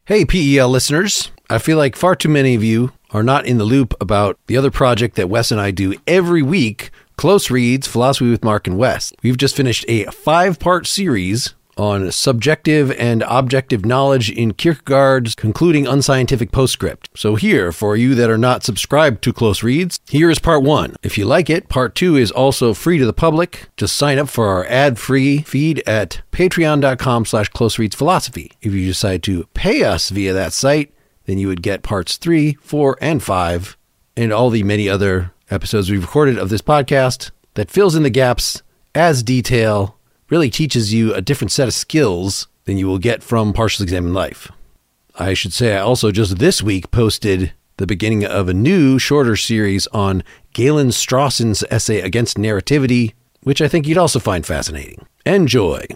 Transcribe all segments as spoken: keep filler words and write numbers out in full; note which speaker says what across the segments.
Speaker 1: Hey, P E L listeners. I feel like far too many of you are not in the loop about the other project that Wes and I do every week, Close Reads, Philosophy with Mark and Wes. We've just finished a five-part series on subjective and objective knowledge in Kierkegaard's concluding unscientific postscript. So here, for you that are not subscribed to Close Reads, here is part one. If you like it, part two is also free to the public. Just sign up for our ad-free feed at patreon.com slash close reads philosophy. If you decide to pay us via that site, then you would get parts three, four, and five, and all the many other episodes we've recorded of this podcast that fills in the gaps, adds detail, really teaches you a different set of skills than you will get from Partially Examined Life. I should say I also just this week posted the beginning of a new, shorter series on Galen Strawson's essay Against Narrativity, which I think you'd also find fascinating. Enjoy.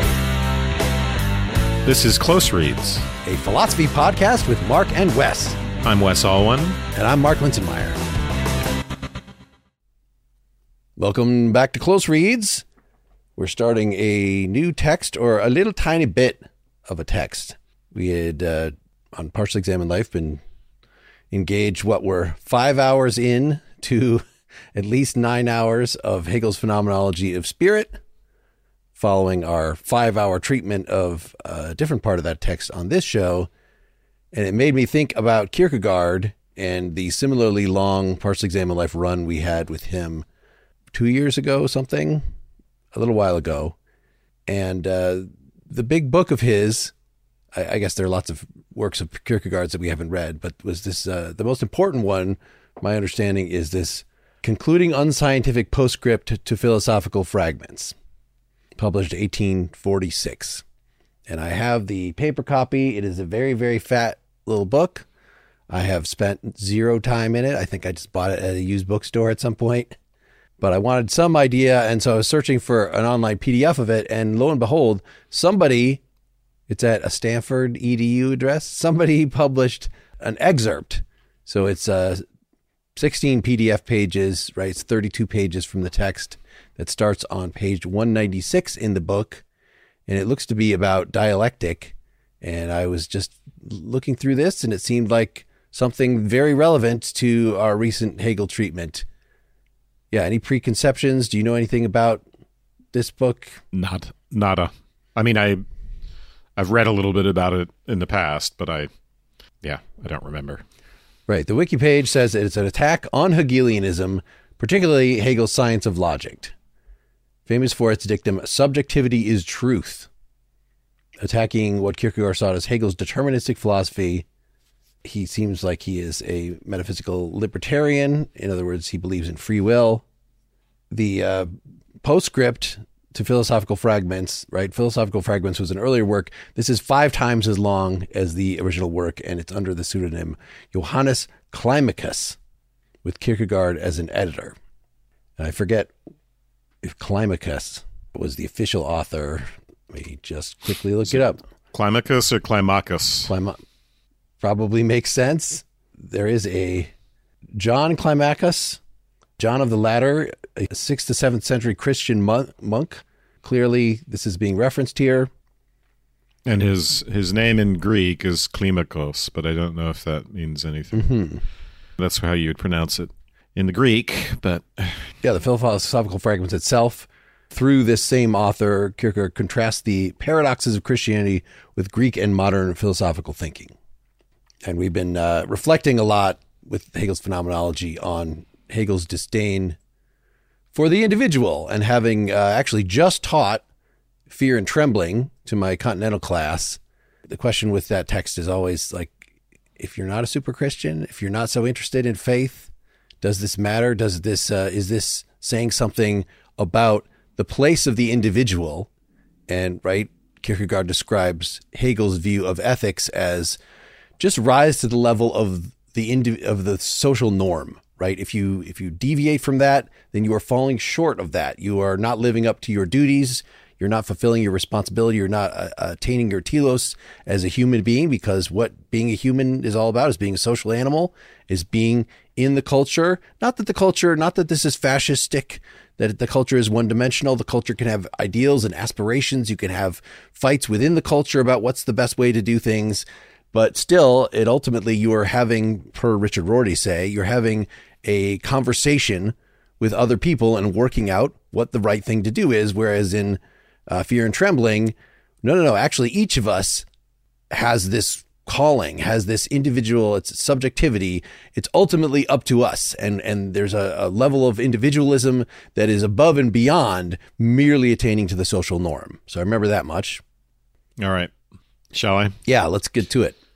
Speaker 2: This is Close Reads,
Speaker 1: A philosophy podcast with Mark and Wes.
Speaker 2: I'm Wes Alwan.
Speaker 1: And I'm Mark Linsenmeyer. Welcome back to Close Reads. We're starting a new text, or a little tiny bit of a text. We had, uh, on Partially Examined Life, been engaged what were five hours in to at least nine hours of Hegel's Phenomenology of Spirit, following our five-hour treatment of a different part of that text on this show. And it made me think about Kierkegaard and the similarly long Partially Examined Life run we had with him two years ago, something, a little while ago. And uh, the big book of his, I, I guess there are lots of works of Kierkegaard's that we haven't read, but was this, uh, the most important one, my understanding, is this Concluding Unscientific Postscript to Philosophical Fragments, published eighteen forty-six. And I have the paper copy. It is a very, very fat little book. I have spent zero time in it. I think I just bought it at a used bookstore at some point. But I wanted some idea, and so I was searching for an online P D F of it, and lo and behold, somebody, it's at a Stanford E D U address, somebody published an excerpt. So it's uh, sixteen P D F pages, right? It's thirty-two pages from the text that starts on page one ninety-six in the book, and it looks to be about dialectic. And I was just looking through this, and it seemed like something very relevant to our recent Hegel treatment. Yeah, any preconceptions? Do you know anything about this book?
Speaker 2: Not, nada. I mean, I, I've read a little bit about it in the past, but I, yeah, I don't remember.
Speaker 1: Right. The wiki page says that it's an attack on Hegelianism, particularly Hegel's Science of Logic. Famous for its dictum, subjectivity is truth. Attacking what Kierkegaard saw as Hegel's deterministic philosophy. He seems like he is a metaphysical libertarian. In other words, he believes in free will. The uh, postscript to Philosophical Fragments, right? Philosophical Fragments was an earlier work. This is five times as long as the original work, and it's under the pseudonym Johannes Climacus, with Kierkegaard as an editor. And I forget if Climacus was the official author. Let me just quickly look it up.
Speaker 2: Climacus or Climacus?
Speaker 1: Clima- probably makes sense. There is a John Climacus, John of the Ladder, a sixth to seventh century Christian monk. Clearly, this is being referenced here.
Speaker 2: And his his name in Greek is Klimakos, but I don't know if that means anything.
Speaker 1: Mm-hmm.
Speaker 2: That's how you would pronounce it in the Greek, but...
Speaker 1: Yeah, the Philosophical Fragments itself, through this same author, Kierkegaard contrasts the paradoxes of Christianity with Greek and modern philosophical thinking. And we've been uh, reflecting a lot with Hegel's phenomenology on Hegel's disdain for the individual, and having uh, actually just taught Fear and Trembling to my Continental class. The question with that text is always like, if you're not a super Christian, if you're not so interested in faith, does this matter? Does this uh, is this saying something about the place of the individual? And right, Kierkegaard describes Hegel's view of ethics as just rise to the level of the indi- of the social norm. Right? If you if you deviate from that, then you are falling short of that. You are not living up to your duties. You're not fulfilling your responsibility. You're not uh, attaining your telos as a human being, because what being a human is all about is being a social animal, is being in the culture. Not that the culture, not that this is fascistic, that the culture is one-dimensional. The culture can have ideals and aspirations. You can have fights within the culture about what's the best way to do things. But still, it ultimately, you are having, per Richard Rorty say, you're having a conversation with other people and working out what the right thing to do is. Whereas in uh, Fear and Trembling, no, no, no. Actually, each of us has this calling, has this individual, it's subjectivity. It's ultimately up to us. And, and there's a, a level of individualism that is above and beyond merely attaining to the social norm. So I remember that much.
Speaker 2: All right. Shall I?
Speaker 1: Yeah, let's get to it.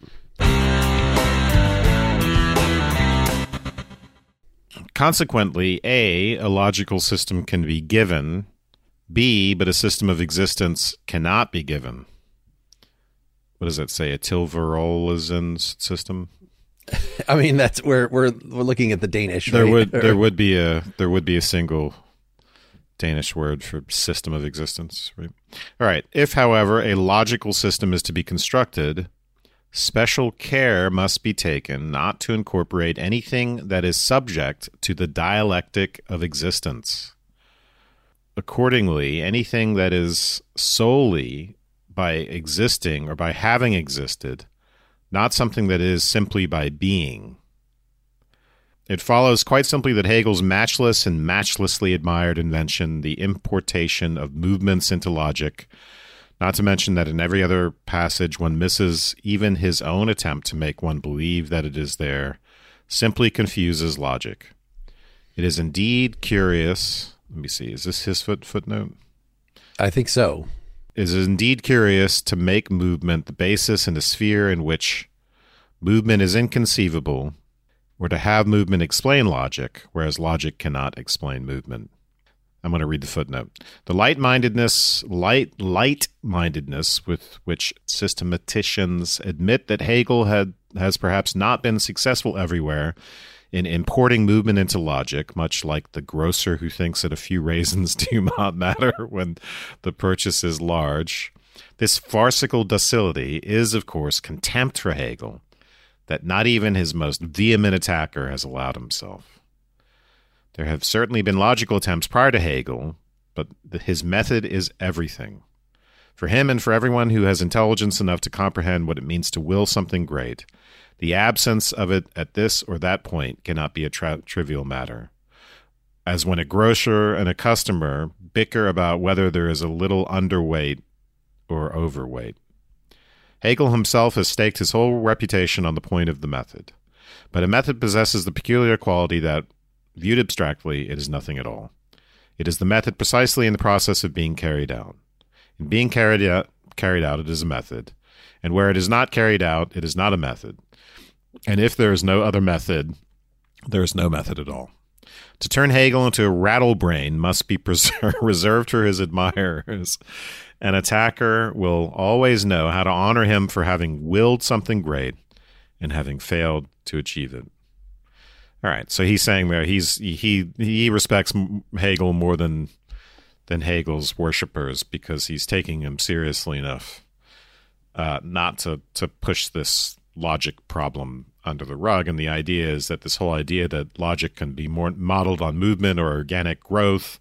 Speaker 2: Consequently, A, a logical system can be given. B, but a system of existence cannot be given. What does that say? A Tilvarolzen system?
Speaker 1: I mean, that's we're we're we're looking at the Danish.
Speaker 2: There
Speaker 1: right?
Speaker 2: would there would be a there would be a single Danish word for system of existence, right? All right. If, however, a logical system is to be constructed, special care must be taken not to incorporate anything that is subject to the dialectic of existence. Accordingly, anything that is solely by existing or by having existed, not something that is simply by being. It follows quite simply that Hegel's matchless and matchlessly admired invention, the importation of movements into logic, not to mention that in every other passage one misses even his own attempt to make one believe that it is there, simply confuses logic. It is indeed curious. Let me see. Is this his foot footnote?
Speaker 1: I think so.
Speaker 2: It is indeed curious to make movement the basis in a sphere in which movement is inconceivable, or to have movement explain logic, whereas logic cannot explain movement. I'm going to read the footnote. The light-mindedness, light, light-mindedness with which systematicians admit that Hegel had has perhaps not been successful everywhere in importing movement into logic, much like the grocer who thinks that a few raisins do not matter when the purchase is large. This farcical docility is, of course, contempt for Hegel that not even his most vehement attacker has allowed himself. There have certainly been logical attempts prior to Hegel, but his method is everything. For him and for everyone who has intelligence enough to comprehend what it means to will something great, the absence of it at this or that point cannot be a tra- trivial matter. As when a grocer and a customer bicker about whether there is a little underweight or overweight. Hegel himself has staked his whole reputation on the point of the method. But a method possesses the peculiar quality that, viewed abstractly, it is nothing at all. It is the method precisely in the process of being carried out. In being carried out, carried out, it is a method. And where it is not carried out, it is not a method. And if there is no other method, there is no method at all. To turn Hegel into a rattlebrain must be preserved, reserved for his admirers. An attacker will always know how to honor him for having willed something great and having failed to achieve it. All right, so he's saying there he's he he respects Hegel more than than Hegel's worshippers because he's taking him seriously enough uh, not to to push this logic problem under the rug. And the idea is that this whole idea that logic can be more modeled on movement or organic growth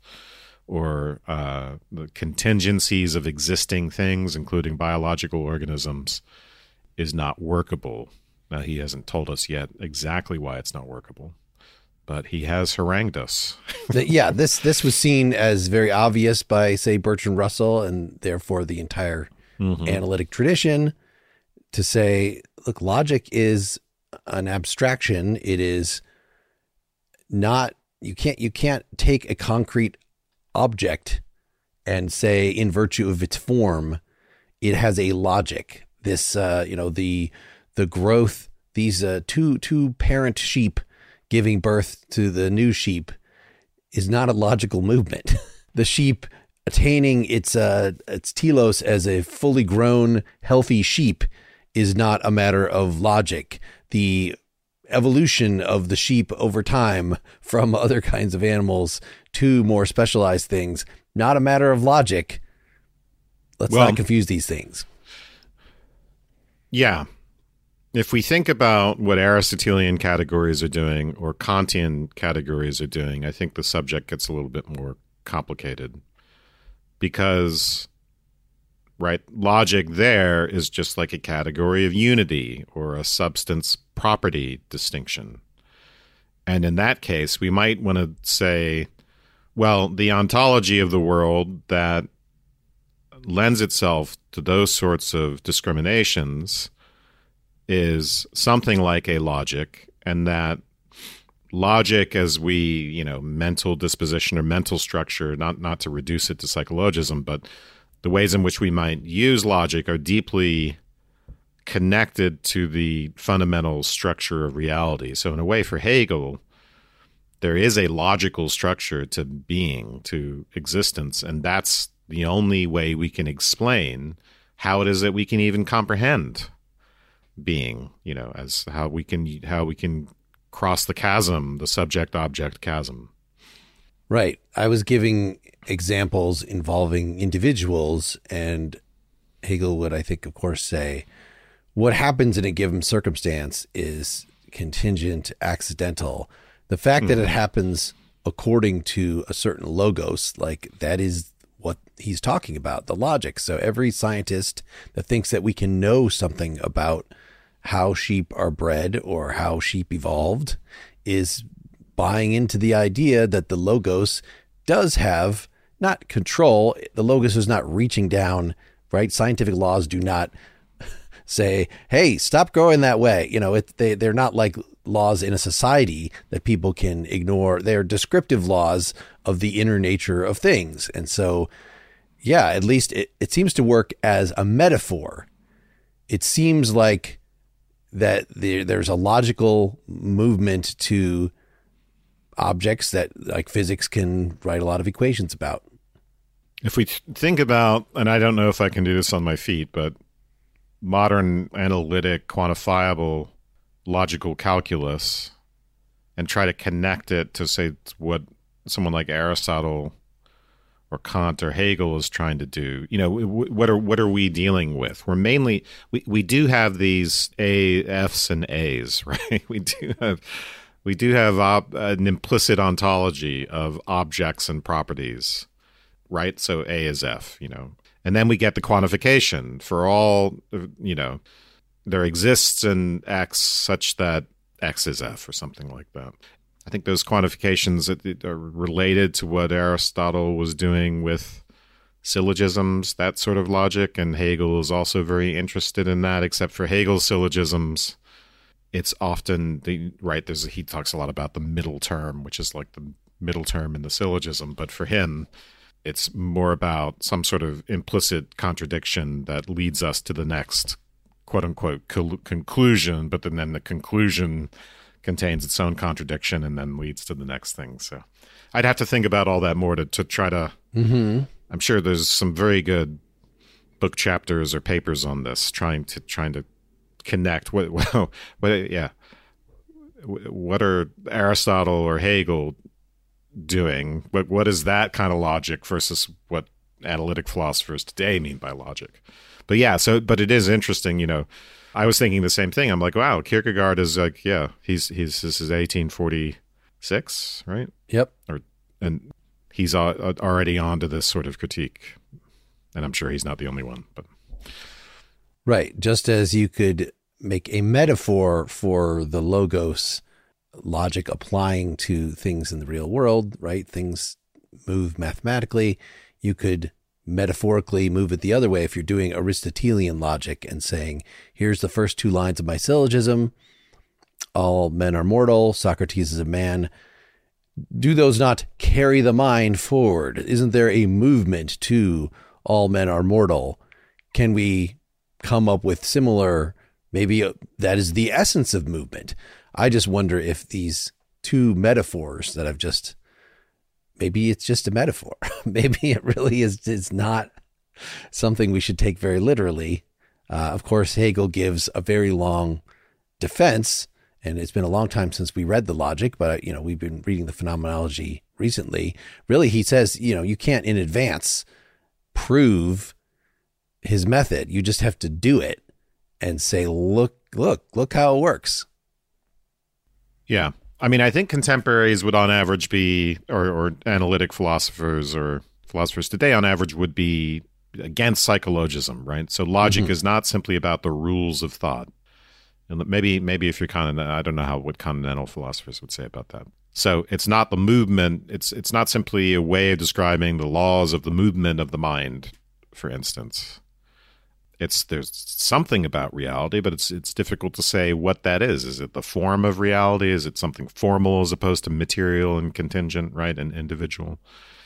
Speaker 2: or uh, the contingencies of existing things, including biological organisms, is not workable. Now, he hasn't told us yet exactly why it's not workable, but he has harangued us.
Speaker 1: Yeah, this this was seen as very obvious by, say, Bertrand Russell, and therefore the entire mm-hmm. analytic tradition, to say, look, logic is an abstraction. It is not, you can't you can't take a concrete object and say, in virtue of its form, it has a logic. This, uh, you know, the the growth, these uh, two two parent sheep giving birth to the new sheep is not a logical movement. The sheep attaining its uh, its telos as a fully grown, healthy sheep is not a matter of logic. The evolution of the sheep over time from other kinds of animals to more specialized things, not a matter of logic. Let's well, not confuse these things.
Speaker 2: Yeah. If we think about what Aristotelian categories are doing or Kantian categories are doing, I think the subject gets a little bit more complicated, because right? Logic there is just like a category of unity or a substance property distinction. And in that case, we might want to say, well, the ontology of the world that lends itself to those sorts of discriminations is something like a logic, and that logic as we, you know, mental disposition or mental structure, not, not to reduce it to psychologism, but the ways in which we might use logic are deeply connected to the fundamental structure of reality. So in a way, for Hegel, there is a logical structure to being, to existence, and that's the only way we can explain how it is that we can even comprehend being, you know, as how we can how we can cross the chasm, the subject-object chasm.
Speaker 1: Right. I was giving examples involving individuals, and Hegel would, I think, of course, say, what happens in a given circumstance is contingent, accidental. The fact mm. that it happens according to a certain logos, like that is what he's talking about, the logic. So every scientist that thinks that we can know something about how sheep are bred or how sheep evolved is buying into the idea that the logos does have not control. The logos is not reaching down, right? Scientific laws do not say, hey, stop growing that way. You know, it, they, they're not like laws in a society that people can ignore. They're descriptive laws of the inner nature of things. And so, yeah, at least it, it seems to work as a metaphor. It seems like that there, there's a logical movement to objects that like physics can write a lot of equations about.
Speaker 2: If we think about, and I don't know if I can do this on my feet, but modern analytic, quantifiable, logical calculus, and try to connect it to, say, what someone like Aristotle or Kant or Hegel is trying to do. You know, what are what are we dealing with? We're mainly we, we do have these A, Fs, and As, right? We do have we do have op, an implicit ontology of objects and properties, right? So A is F, you know, and then we get the quantification for all, you know, there exists an X such that X is F or something like that. I think those quantifications are related to what Aristotle was doing with syllogisms, that sort of logic, and Hegel is also very interested in that, except for Hegel's syllogisms, it's often, the right, there's he talks a lot about the middle term, which is like the middle term in the syllogism, but for him, it's more about some sort of implicit contradiction that leads us to the next quote-unquote co- conclusion, but then, then the conclusion contains its own contradiction and then leads to the next thing. So I'd have to think about all that more to, to try to,
Speaker 1: mm-hmm.
Speaker 2: I'm sure there's some very good book chapters or papers on this, trying to, trying to connect what, well, what, yeah. What are Aristotle or Hegel doing? What, what is that kind of logic versus what analytic philosophers today mean by logic? But yeah, so, but it is interesting, you know, I was thinking the same thing. I'm like, wow, Kierkegaard is like, yeah, he's he's this is eighteen forty-six, right?
Speaker 1: Yep.
Speaker 2: Or and he's uh, already on to this sort of critique, and I'm sure he's not the only one. But
Speaker 1: right, just as you could make a metaphor for the logos logic applying to things in the real world, right? Things move mathematically. You could metaphorically move it the other way if you're doing Aristotelian logic and saying, here's the first two lines of my syllogism. All men are mortal. Socrates is a man. Do those not carry the mind forward? Isn't there a movement to all men are mortal? Can we come up with similar, maybe that is the essence of movement? I just wonder if these two metaphors that I've just maybe it's just a metaphor. Maybe it really is. It's not something we should take very literally. Uh, of course, Hegel gives a very long defense, and it's been a long time since we read the Logic, but you know, we've been reading the Phenomenology recently. Really, he says, you know, you can't in advance prove his method. You just have to do it and say, look, look, look how it works.
Speaker 2: Yeah. I mean, I think contemporaries would on average be, or, or analytic philosophers or philosophers today on average would be against psychologism, right? So logic
Speaker 1: Mm-hmm.
Speaker 2: is not simply about the rules of thought. And maybe maybe if you're continental, I don't know how what continental philosophers would say about that. So it's not the movement. It's it's not simply a way of describing the laws of the movement of the mind, for instance. It's there's something about reality, but it's it's difficult to say what that is. Is it the form of reality? Is it something formal as opposed to material and contingent, right, and individual?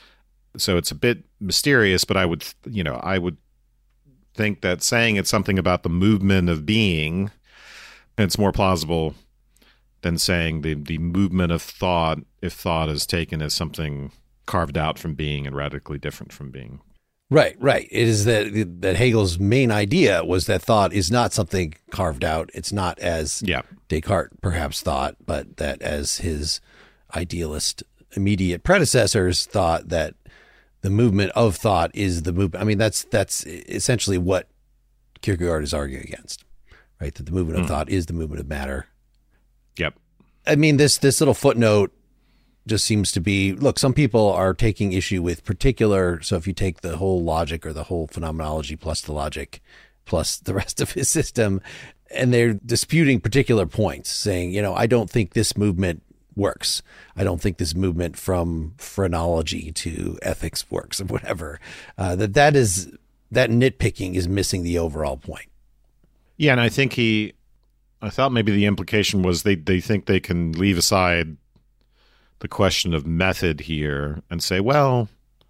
Speaker 2: So it's a bit mysterious, but I would, you know, I would think that saying it's something about the movement of being, it's more plausible than saying the, the movement of thought, if thought is taken as something carved out from being and radically different from being.
Speaker 1: Right, right. It is that that Hegel's main idea was that thought is not something carved out. It's not as
Speaker 2: Yeah.
Speaker 1: Descartes perhaps thought, but that as his idealist immediate predecessors thought that the movement of thought is the movement. I mean, that's that's essentially what Kierkegaard is arguing against, right? That the movement of
Speaker 2: Mm.
Speaker 1: thought is the movement of matter.
Speaker 2: Yep.
Speaker 1: I mean, this this little footnote just seems to be, look, some people are taking issue with particular. So if you take the whole logic or the whole phenomenology plus the logic plus the rest of his system, and they're disputing particular points, saying, you know, I don't think this movement works. I don't think this movement from phrenology to ethics works or whatever. Uh, that that is that nitpicking is missing the overall point.
Speaker 2: Yeah, and I think he, I thought maybe the implication was they, they think they can leave aside the question of method here and say, well,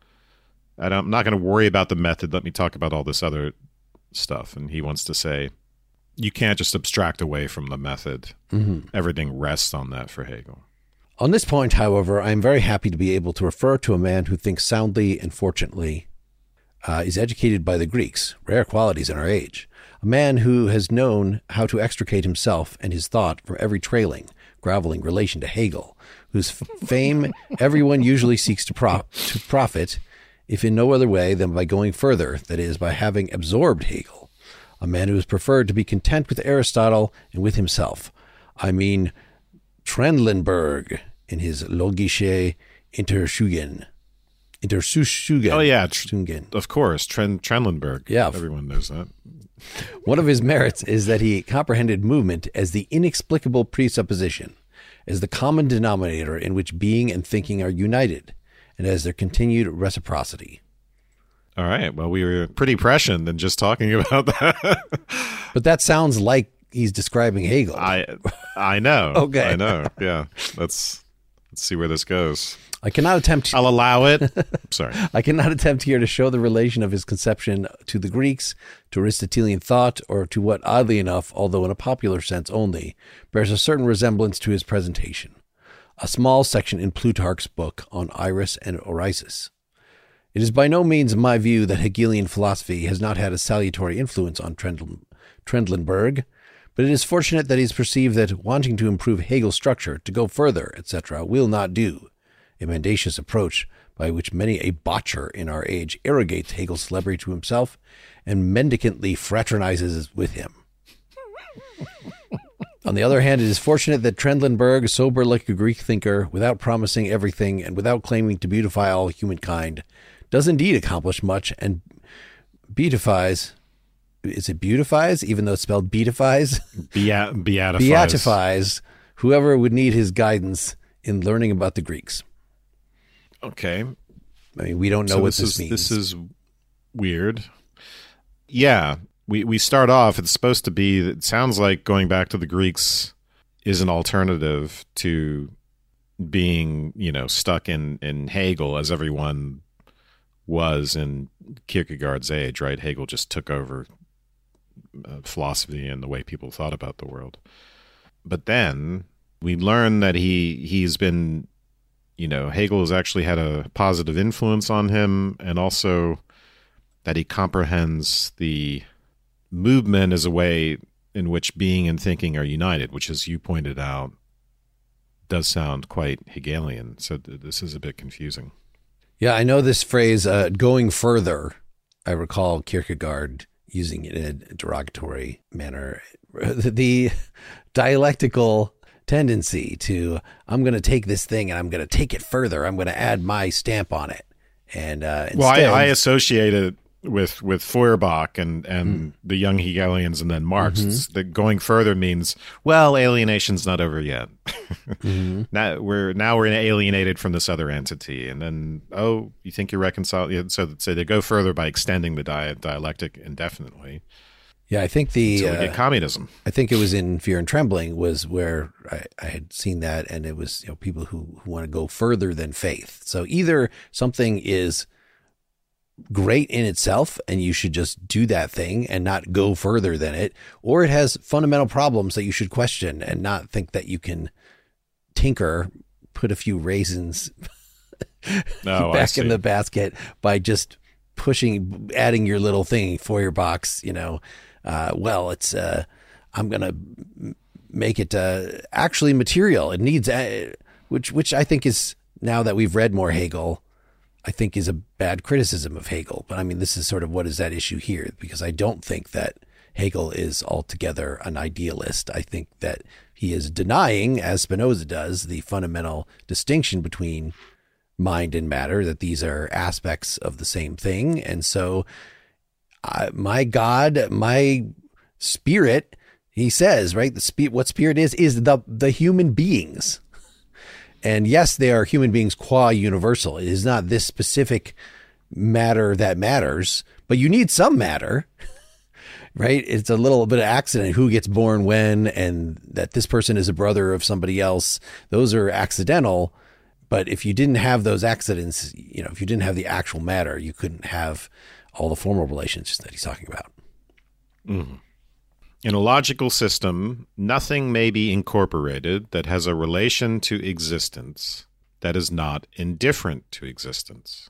Speaker 2: I don't, I'm not going to worry about the method. Let me talk about all this other stuff. And he wants to say, you can't just abstract away from the method.
Speaker 1: Mm-hmm.
Speaker 2: Everything rests on that for Hegel.
Speaker 1: On this point, however, I am very happy to be able to refer to a man who thinks soundly and fortunately, uh, is educated by the Greeks, rare qualities in our age. A man who has known how to extricate himself and his thought from every trailing, groveling relation to Hegel, whose f- fame everyone usually seeks to, pro- to profit, if in no other way than by going further, that is, by having absorbed Hegel. A man who has preferred to be content with Aristotle and with himself. I mean, Trendelenburg in his Logische Untersuchungen. Untersuchungen.
Speaker 2: Oh, yeah. Tr- of course. Tren- Trendelenburg.
Speaker 1: Yeah.
Speaker 2: Everyone knows that.
Speaker 1: One of his merits is that he comprehended movement as the inexplicable presupposition, as the common denominator in which being and thinking are united, and as their continued reciprocity.
Speaker 2: All right. Well, we were pretty prescient in just talking about that.
Speaker 1: But that sounds like he's describing Hegel.
Speaker 2: I I know.
Speaker 1: Okay.
Speaker 2: I know. Yeah. Let's let's see where this goes.
Speaker 1: I cannot attempt
Speaker 2: I'll allow it. Sorry.
Speaker 1: I cannot attempt here to show the relation of his conception to the Greeks, to Aristotelian thought, or to what, oddly enough, although in a popular sense only, bears a certain resemblance to his presentation. A small section in Plutarch's book on Iris and Orisis. It is by no means my view that Hegelian philosophy has not had a salutary influence on Trendl- Trendelenburg, but it is fortunate that he has perceived that wanting to improve Hegel's structure, to go further, et cetera, will not do. A mendacious approach by which many a botcher in our age arrogates Hegel's celebrity to himself and mendicantly fraternizes with him. On the other hand, it is fortunate that Trendelenburg, sober like a Greek thinker, without promising everything and without claiming to beautify all humankind, does indeed accomplish much and beatifies. Is it beautifies, even though it's spelled beatifies?
Speaker 2: Beat, beatifies.
Speaker 1: Beatifies whoever would need his guidance in learning about the Greeks.
Speaker 2: Okay.
Speaker 1: I mean, we don't know
Speaker 2: so
Speaker 1: what
Speaker 2: this,
Speaker 1: this
Speaker 2: is,
Speaker 1: means.
Speaker 2: This is weird. Yeah. We we start off, it's supposed to be, it sounds like going back to the Greeks is an alternative to being, you know, stuck in, in Hegel as everyone was in Kierkegaard's age, right? Hegel just took over uh, philosophy and the way people thought about the world. But then we learn that he he's been, you know, Hegel has actually had a positive influence on him, and also that he comprehends the movement as a way in which being and thinking are united, which, as you pointed out, does sound quite Hegelian. So th- this is a bit confusing.
Speaker 1: Yeah, I know this phrase, uh, going further. I recall Kierkegaard using it in a derogatory manner. The dialectical tendency to, I'm going to take this thing and I'm going to take it further. I'm going to add my stamp on it. And uh, instead,
Speaker 2: well, I, I associate it with with Feuerbach and and mm. the young Hegelians and then Marx. Mm-hmm. The going further means, well, alienation's not over yet. mm-hmm. Now we're now we're alienated from this other entity, and then oh, you think you're reconciled? So so they go further by extending the dia- dialectic indefinitely.
Speaker 1: Yeah, I think the
Speaker 2: until we
Speaker 1: uh,
Speaker 2: get communism.
Speaker 1: I think it was in Fear and Trembling was where I, I had seen that, and it was, you know, people who, who want to go further than faith. So either something is great in itself and you should just do that thing and not go further than it, or it has fundamental problems that you should question and not think that you can tinker, put a few raisins oh, back in the basket by just pushing, adding your little thing for your box, you know. Uh, well, it's, uh, I'm going to make it, uh, actually material. It needs, uh, which, which I think is, now that we've read more Hegel, I think is a bad criticism of Hegel. But I mean, this is sort of what is at issue here, because I don't think that Hegel is altogether an idealist. I think that he is denying, as Spinoza does, the fundamental distinction between mind and matter, that these are aspects of the same thing. And so, Uh, my God, my spirit, he says, right? The spirit, what spirit is, is the, the human beings. And yes, they are human beings qua universal. It is not this specific matter that matters, but you need some matter, right? It's a little bit of accident, who gets born when, and that this person is a brother of somebody else. Those are accidental. But if you didn't have those accidents, you know, if you didn't have the actual matter, you couldn't have all the formal relations that he's talking about.
Speaker 2: Mm. In a logical system, nothing may be incorporated that has a relation to existence that is not indifferent to existence.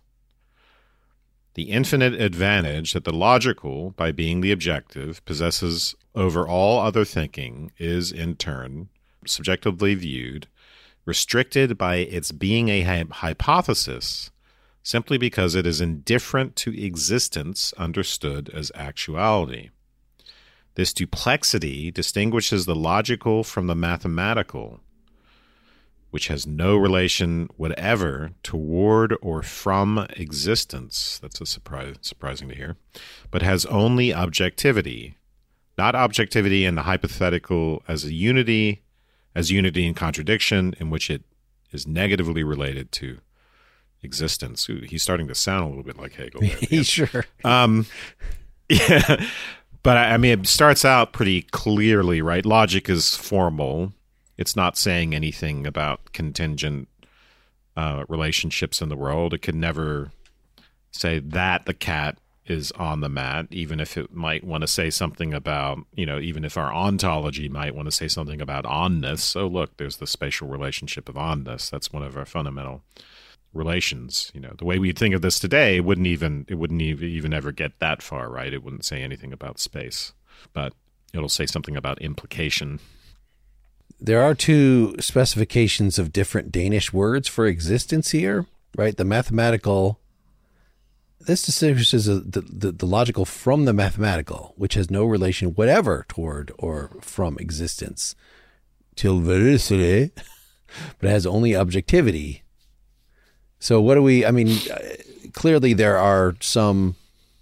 Speaker 2: The infinite advantage that the logical, by being the objective, possesses over all other thinking is, in turn, subjectively viewed, restricted by its being a hypothesis, simply because it is indifferent to existence understood as actuality. This duplexity distinguishes the logical from the mathematical, which has no relation whatever toward or from existence. That's a surprise, surprising to hear, but has only objectivity, not objectivity in the hypothetical as a unity, as unity in contradiction, in which it is negatively related to existence. Ooh, he's starting to sound a little bit like Hegel.
Speaker 1: He's sure.
Speaker 2: Um, yeah, but I mean, it starts out pretty clearly, right? Logic is formal. It's not saying anything about contingent uh, relationships in the world. It could never say that the cat is on the mat, even if it might want to say something about, you know, even if our ontology might want to say something about onness. So look, there's the spatial relationship of onness. That's one of our fundamental relations. You know, the way we think of this today, it wouldn't even it wouldn't even, even ever get that far, right? It wouldn't say anything about space, but it'll say something about implication.
Speaker 1: There are two specifications of different Danish words for existence here, right? The mathematical, this distinguishes the, the, the logical from the mathematical, which has no relation whatever toward or from existence, till vericity, but has only objectivity. So what do we, I mean, clearly there are some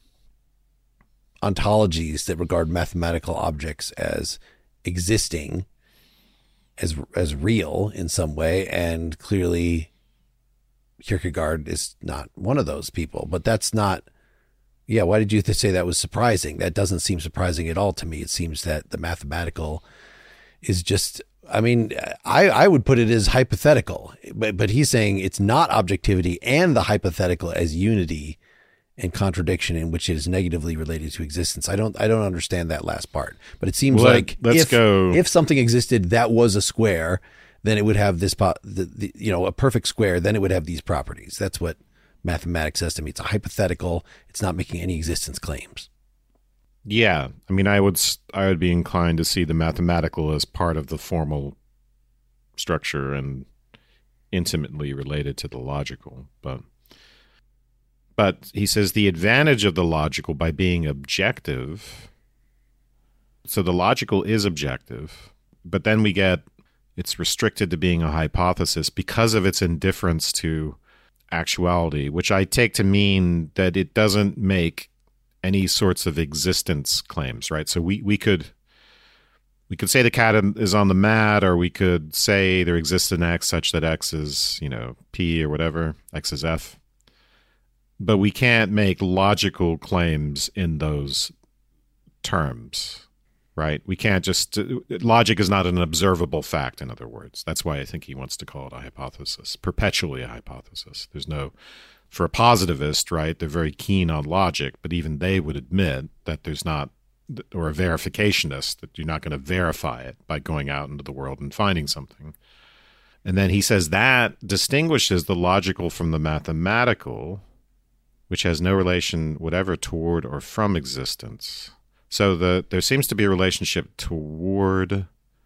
Speaker 1: ontologies that regard mathematical objects as existing, as as real in some way, and clearly Kierkegaard is not one of those people. But that's not, yeah, why did you say that was surprising? That doesn't seem surprising at all to me. It seems that the mathematical is just, I mean, I, I would put it as hypothetical, but, but he's saying it's not objectivity and the hypothetical as unity and contradiction in which it is negatively related to existence. I don't I don't understand that last part, but it seems
Speaker 2: well,
Speaker 1: like
Speaker 2: let's
Speaker 1: if,
Speaker 2: go.
Speaker 1: if something existed that was a square, then it would have this, the, the, you know, a perfect square, then it would have these properties. That's what mathematics says to me. It's a hypothetical. It's not making any existence claims.
Speaker 2: Yeah, I mean, I would I would be inclined to see the mathematical as part of the formal structure and intimately related to the logical. But but he says the advantage of the logical by being objective. So the logical is objective, but then we get it's restricted to being a hypothesis because of its indifference to actuality, which I take to mean that it doesn't make any sorts of existence claims, right? So we, we could we could say the cat is on the mat, or we could say there exists an X such that X is, you know, P or whatever, X is F. But we can't make logical claims in those terms, right? We can't just, logic is not an observable fact, in other words. That's why I think he wants to call it a hypothesis, perpetually a hypothesis. There's no, for a positivist, right, they're very keen on logic, but even they would admit that there's not, or a verificationist, that you're not going to verify it by going out into the world and finding something. And then he says that distinguishes the logical from the mathematical, which has no relation whatever toward or from existence. So the there seems to be a relationship toward,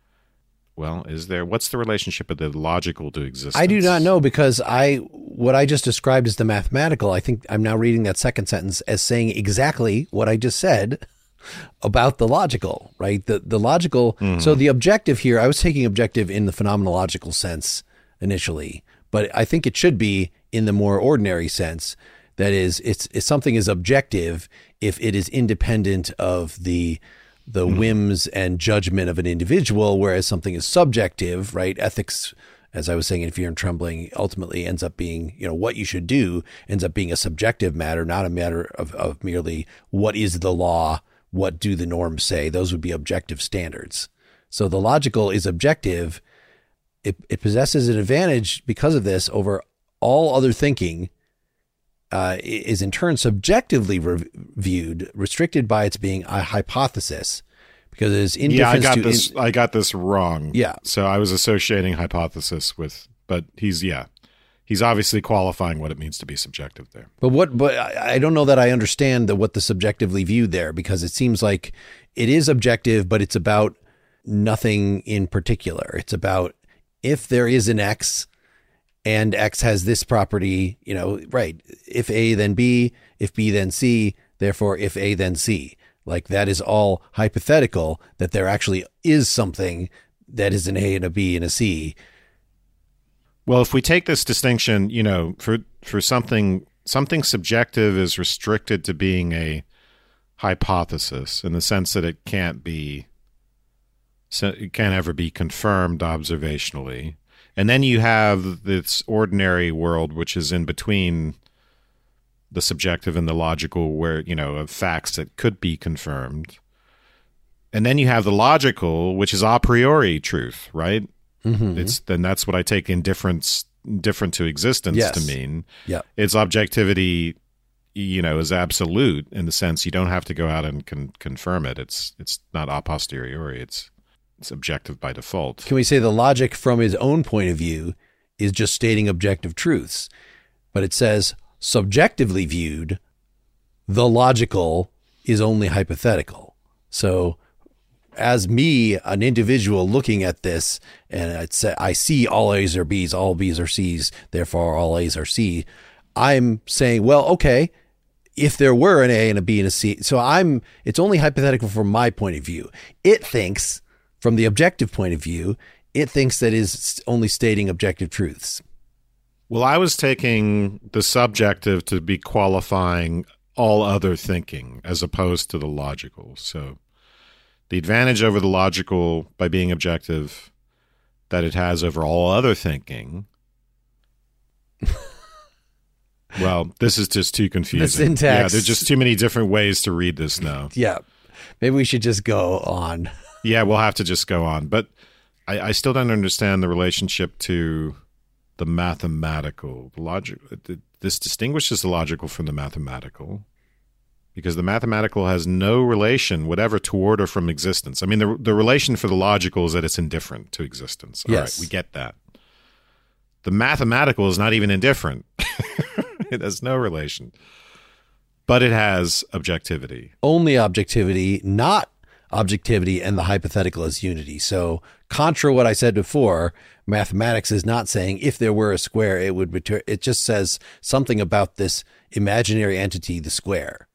Speaker 2: well, is there? What's the relationship of the logical to existence?
Speaker 1: I do not know, because I what I just described as the mathematical, I think I'm now reading that second sentence as saying exactly what I just said about the logical, right? The the logical. Mm-hmm. So the objective here, I was taking objective in the phenomenological sense initially, but I think it should be in the more ordinary sense. That is, it's, it's something is objective if it is independent of the the mm. whims and judgment of an individual, whereas something is subjective, right? Ethics, as I was saying in Fear and Trembling, ultimately ends up being, you know, what you should do ends up being a subjective matter, not a matter of, of merely what is the law, what do the norms say. Those would be objective standards. So the logical is objective. It, it possesses an advantage because of this over all other thinking. Uh, is in turn subjectively re- viewed, restricted by its being a hypothesis, because it is indifference
Speaker 2: yeah, I got
Speaker 1: to
Speaker 2: this.
Speaker 1: In-
Speaker 2: I got this wrong.
Speaker 1: Yeah,
Speaker 2: so I was associating hypothesis with, but he's yeah, he's obviously qualifying what it means to be subjective there.
Speaker 1: But what? But I, I don't know that I understand the, what the subjectively viewed there, because it seems like it is objective, but it's about nothing in particular. It's about if there is an X. And X has this property, you know, right. If A, then B, if B, then C, therefore if A, then C. Like that is all hypothetical, that there actually is something that is an A and a B and a C.
Speaker 2: Well, if we take this distinction, you know, for, for something, something subjective is restricted to being a hypothesis in the sense that it can't be, it can't ever be confirmed observationally. And then you have this ordinary world, which is in between the subjective and the logical, where, you know, of facts that could be confirmed. And then you have the logical, which is a priori truth, right? Mm-hmm. It's then that's what I take indifference, different to existence yes. to mean.
Speaker 1: Yeah.
Speaker 2: It's objectivity, you know, is absolute in the sense you don't have to go out and con- confirm it. It's it's not a posteriori. It's It's objective by default.
Speaker 1: Can we say the logic from his own point of view is just stating objective truths? But it says subjectively viewed, the logical is only hypothetical. So as me, an individual looking at this, and it's, I see all A's are B's, all B's are C's, therefore all A's are C, I'm saying, well, okay, if there were an A and a B and a C, so I'm, it's only hypothetical from my point of view. It thinks, from the objective point of view, it thinks that is only stating objective truths.
Speaker 2: Well, I was taking the subjective to be qualifying all other thinking as opposed to the logical. So the advantage over the logical by being objective that it has over all other thinking. Well, this is just too confusing.
Speaker 1: The syntax.
Speaker 2: Yeah, there's just too many different ways to read this now.
Speaker 1: Yeah. Maybe we should just go on.
Speaker 2: Yeah, we'll have to just go on. But I, I still don't understand the relationship to the mathematical. The logic. This distinguishes the logical from the mathematical because the mathematical has no relation, whatever, toward or from existence. I mean, the the relation for the logical is that it's indifferent to existence. All
Speaker 1: yes.
Speaker 2: right, we get that. The mathematical is not even indifferent. It has no relation. But it has objectivity.
Speaker 1: Only objectivity, not objectivity and the hypothetical as unity. So contra what I said before, mathematics is not saying if there were a square, it would return. It just says something about this imaginary entity, the square.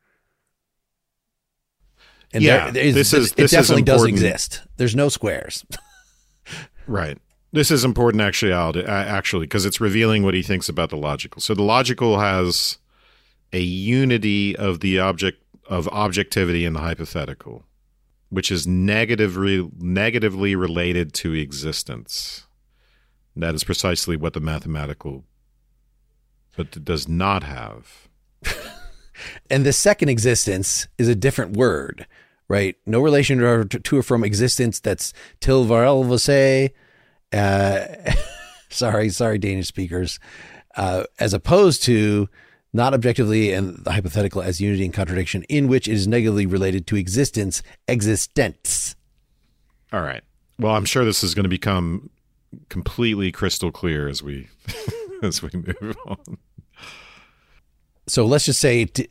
Speaker 1: And
Speaker 2: yeah,
Speaker 1: there,
Speaker 2: this is,
Speaker 1: it
Speaker 2: this
Speaker 1: definitely
Speaker 2: is
Speaker 1: does exist. There's no squares.
Speaker 2: Right. This is important actually, actually, because it's revealing what he thinks about the logical. So the logical has a unity of the object of objectivity in the hypothetical, which is negatively negatively related to existence. And that is precisely what the mathematical, but it does not have.
Speaker 1: And the second existence is a different word, right? No relation to, to or from existence. That's til varelvase. Uh, sorry, sorry, Danish speakers. Uh, as opposed to not objectively and the hypothetical as unity and contradiction, in which it is negatively related to existence, existence.
Speaker 2: All right. Well, I'm sure this is going to become completely crystal clear as we as we move on.
Speaker 1: So let's just say t-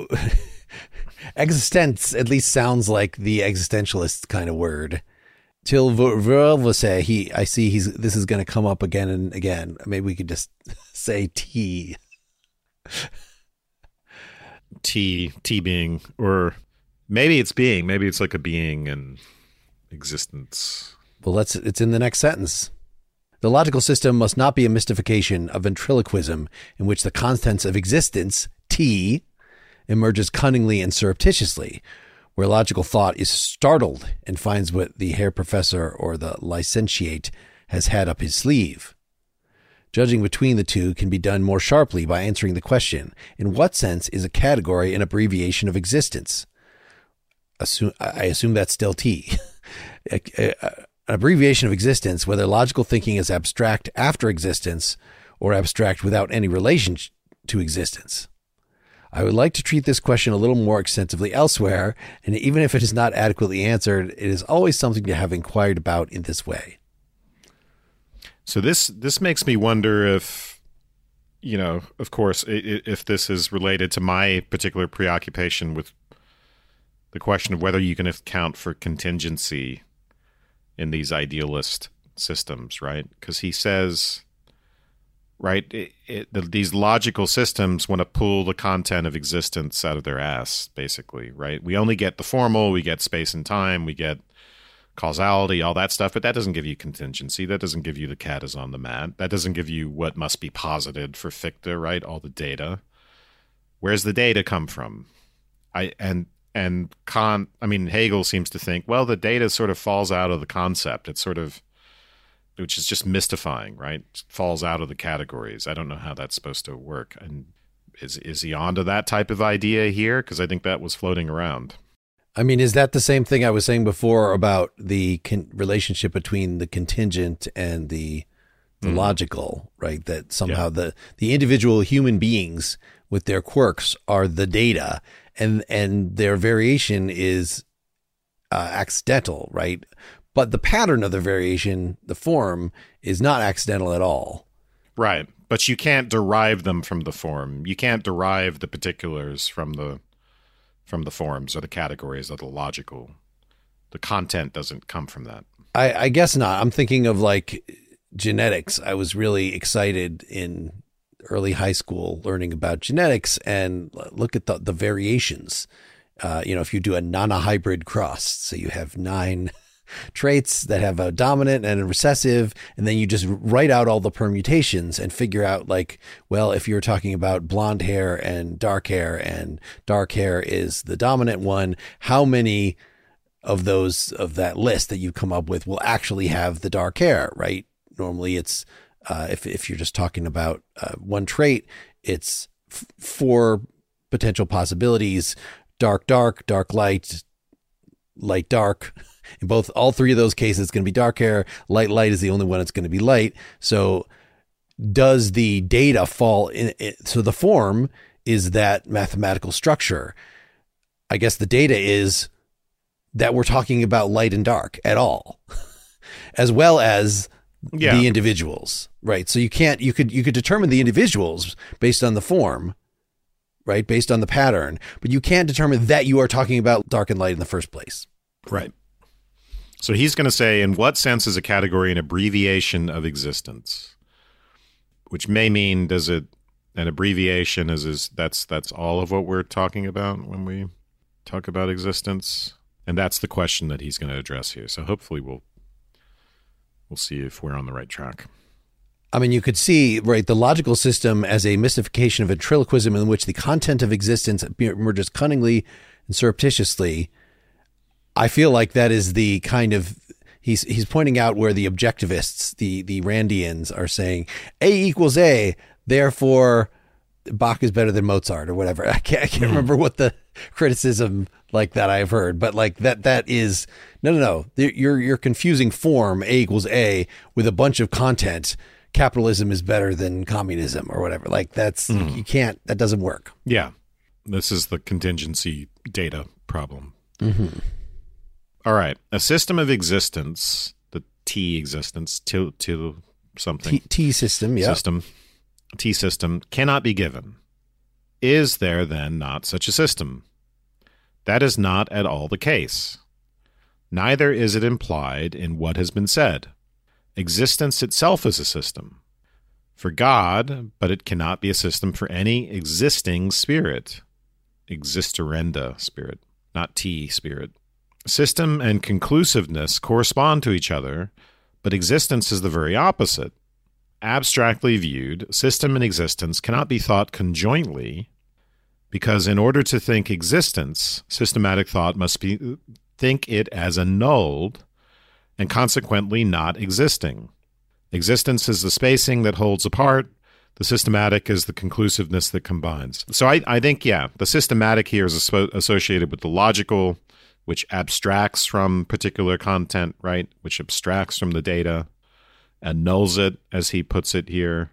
Speaker 1: existence at least sounds like the existentialist kind of word. Till vervase, he, I see he's, this is going to come up again and again. Maybe we could just say T.
Speaker 2: T, T being, or maybe it's being, maybe it's like a being and existence.
Speaker 1: Well, let's, it's in the next sentence. The logical system must not be a mystification of ventriloquism in which the contents of existence, T, emerges cunningly and surreptitiously, where logical thought is startled and finds what the Herr Professor or the licentiate has had up his sleeve. Judging between the two can be done more sharply by answering the question, in what sense is a category an abbreviation of existence? Assume, I assume that's still T. An abbreviation of existence, whether logical thinking is abstract after existence or abstract without any relation to existence. I would like to treat this question a little more extensively elsewhere, and even if it is not adequately answered, it is always something to have inquired about in this way.
Speaker 2: So this this makes me wonder if, you know, of course, if this is related to my particular preoccupation with the question of whether you can account for contingency in these idealist systems, right? Because he says, right, it, it, the, these logical systems want to pull the content of existence out of their ass, basically, right? We only get the formal, we get space and time, we get causality, all that stuff, but that doesn't give you contingency. That doesn't give you the cat is on the mat. That doesn't give you what must be posited for Fichte, right? All the data. Where's the data come from? I and and Kant, I mean, Hegel seems to think, well, the data sort of falls out of the concept. It's sort of, which is just mystifying, right? It falls out of the categories. I don't know how that's supposed to work. And is is he onto that type of idea here? Because I think that was floating around.
Speaker 1: I mean, is that the same thing I was saying before about the con- relationship between the contingent and the, the mm. logical, right? That somehow yeah. the, the individual human beings with their quirks are the data, and and their variation is uh, accidental, right? But the pattern of the variation, the form, is not accidental at all.
Speaker 2: Right. But you can't derive them from the form. You can't derive the particulars from the from the forms or the categories of the logical. The content doesn't come from that.
Speaker 1: I, I guess not. I'm thinking of like genetics. I was really excited in early high school learning about genetics and look at the, the variations. Uh, you know, if you do a non-hybrid cross, so you have nine traits that have a dominant and a recessive, and then you just write out all the permutations and figure out like, well, if you're talking about blonde hair and dark hair, and dark hair is the dominant one, how many of those of that list that you come up with will actually have the dark hair, right? Normally it's, uh, if, if you're just talking about uh, one trait, it's f- four potential possibilities: dark, dark, dark, light, light, dark. In both, all three of those cases, it's going to be dark hair. Light, light is the only one that's going to be light. So does the data fall in it? So the form is that mathematical structure. I guess the data is that we're talking about light and dark at all, as well as yeah. the individuals, right? So you can't, you could, you could determine the individuals based on the form, right? Based on the pattern, but you can't determine that you are talking about dark and light in the first place.
Speaker 2: Right. So he's going to say, in what sense is a category an abbreviation of existence? Which may mean, does it, an abbreviation is, is that's that's all of what we're talking about when we talk about existence? And that's the question that he's going to address here. So hopefully we'll we'll see if we're on the right track.
Speaker 1: I mean, you could see, right, the logical system as a mystification of ventriloquism in which the content of existence emerges cunningly and surreptitiously, I feel like that is the kind of, he's he's pointing out where the objectivists, the the Randians, are saying A equals A, therefore Bach is better than Mozart or whatever. I can't I can't mm. remember what the criticism like that I've heard, but like that that is no no no. You're you're confusing form A equals A with a bunch of content. Capitalism is better than communism or whatever. Like that's mm. you can't. That doesn't work.
Speaker 2: Yeah, this is the contingency data problem.
Speaker 1: Mm-hmm.
Speaker 2: All right, a system of existence, the T existence, to to something
Speaker 1: T, T system, yeah,
Speaker 2: system, T system cannot be given. Is there then not such a system? That is not at all the case. Neither is it implied in what has been said. Existence itself is a system for God, but it cannot be a system for any existing spirit, existerenda spirit, not T spirit. System and conclusiveness correspond to each other, but existence is the very opposite. Abstractly viewed, system and existence cannot be thought conjointly, because in order to think existence, systematic thought must be think it as annulled and consequently not existing. Existence is the spacing that holds apart. The systematic is the conclusiveness that combines. So I, I think, yeah, the systematic here is associated with the logical, which abstracts from particular content, right? Which abstracts from the data, annuls it, as he puts it here.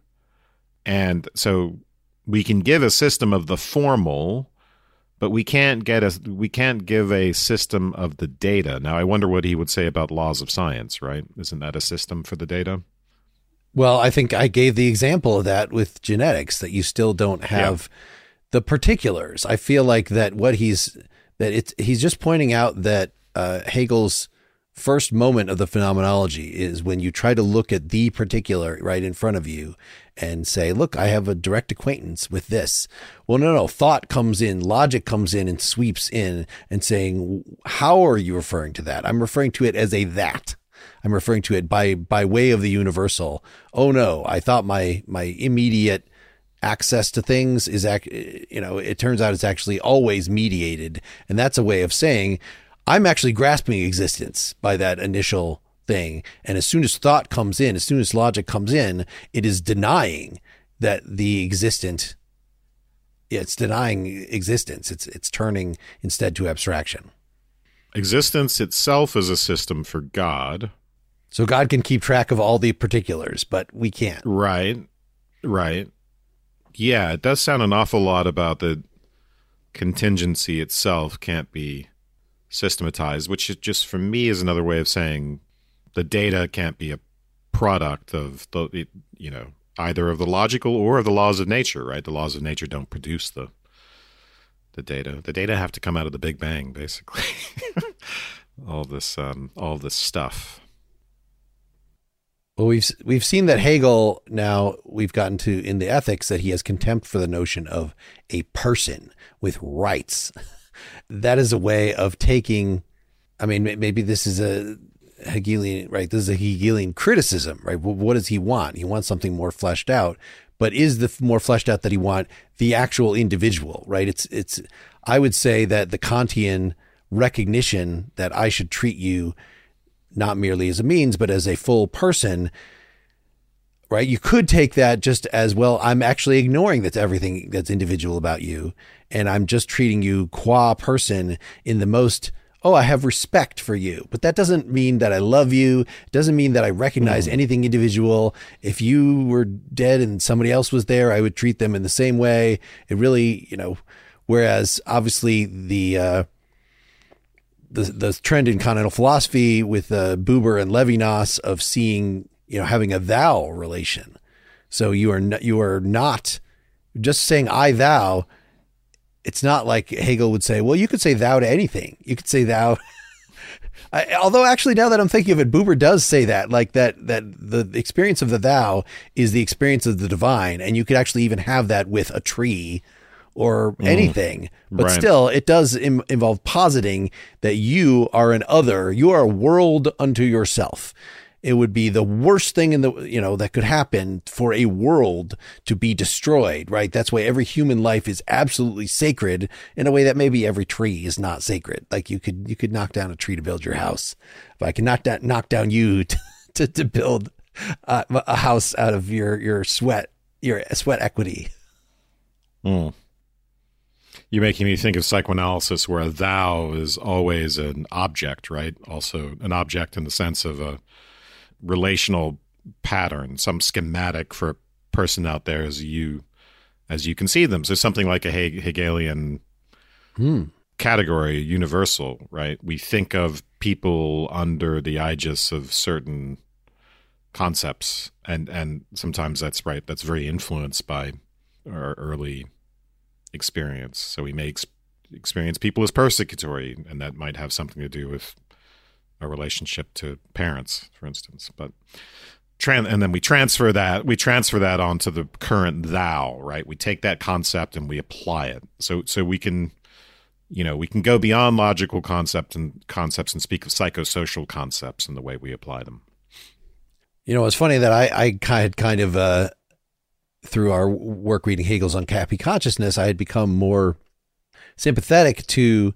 Speaker 2: And so we can give a system of the formal, but we can't get a we can't give a system of the data. Now, I wonder what he would say about laws of science, right? Isn't that a system for the data?
Speaker 1: Well, I think I gave the example of that with genetics, that you still don't have yeah. the particulars. I feel like that what he's that it's he's just pointing out that uh, Hegel's first moment of the phenomenology is when you try to look at the particular right in front of you and say, look, I have a direct acquaintance with this. Well, no, no, thought comes in, logic comes in and sweeps in and saying, how are you referring to that? I'm referring to it as a that. I'm referring to it by by way of the universal. Oh no, I thought my my immediate access to things is, you know, it turns out it's actually always mediated. And that's a way of saying I'm actually grasping existence by that initial thing. And as soon as thought comes in, as soon as logic comes in, it is denying that the existent, yeah, it's denying existence. It's it's turning instead to abstraction.
Speaker 2: Existence itself is a system for God.
Speaker 1: So God can keep track of all the particulars, but we can't.
Speaker 2: Right, right. Yeah, it does sound an awful lot about the contingency itself can't be systematized, which is just, for me, is another way of saying the data can't be a product of the, you know, either of the logical or of the laws of nature, right? The laws of nature don't produce the the data. The data have to come out of the Big Bang, basically. all this, um, all this stuff.
Speaker 1: Well, we've we've seen that Hegel, now we've gotten to in the ethics, that he has contempt for the notion of a person with rights. That is a way of taking, I mean, maybe this is a Hegelian, right? This is a Hegelian criticism, right? What does he want? He wants something more fleshed out, but is the more fleshed out that he want the actual individual, right? It's, it's, I would say that the Kantian recognition that I should treat you not merely as a means, but as a full person, right? You could take that just as, well, I'm actually ignoring that's everything that's individual about you. And I'm just treating you qua person in the most, oh, I have respect for you. But that doesn't mean that I love you. It doesn't mean that I recognize mm. anything individual. If you were dead and somebody else was there, I would treat them in the same way. It really, you know, whereas obviously the, uh, the, the trend in continental philosophy with uh, Buber and Levinas of seeing, you know, having a thou relation. So you are, n- you are not just saying I, thou. It's not like Hegel would say, well, you could say thou to anything. You could say thou. I, although actually, now that I'm thinking of it, Buber does say that, like that, that the experience of the thou is the experience of the divine. And you could actually even have that with a tree or anything, mm, but right. still it does im- involve positing that you are an other, you are a world unto yourself. it would be the worst thing in the, you know, that could happen for a world to be destroyed, right? That's why every human life is absolutely sacred in a way that maybe every tree is not sacred. Like you could, you could knock down a tree to build your house. If I can knock down, knock down you to, to, to build uh, a house out of your, your sweat, your sweat equity.
Speaker 2: Mm. You're making me think of psychoanalysis, where a thou is always an object, right? Also an object in the sense of a relational pattern, some schematic for a person out there as you as you can see them. So something like a Hegelian
Speaker 1: hmm.
Speaker 2: category, universal, right? We think of people under the aegis of certain concepts, and and sometimes that's right. That's very influenced by our early experience. So we may ex- experience people as persecutory, and that might have something to do with a relationship to parents, for instance. But tran- and then we transfer that we transfer that onto the current thou, right? We take that concept and we apply it. So so we can, you know, we can go beyond logical concepts and concepts and speak of psychosocial concepts in the way we apply them.
Speaker 1: You know, it's funny that I I had kind of uh, through our work reading Hegel's Unhappy Consciousness, I had become more sympathetic to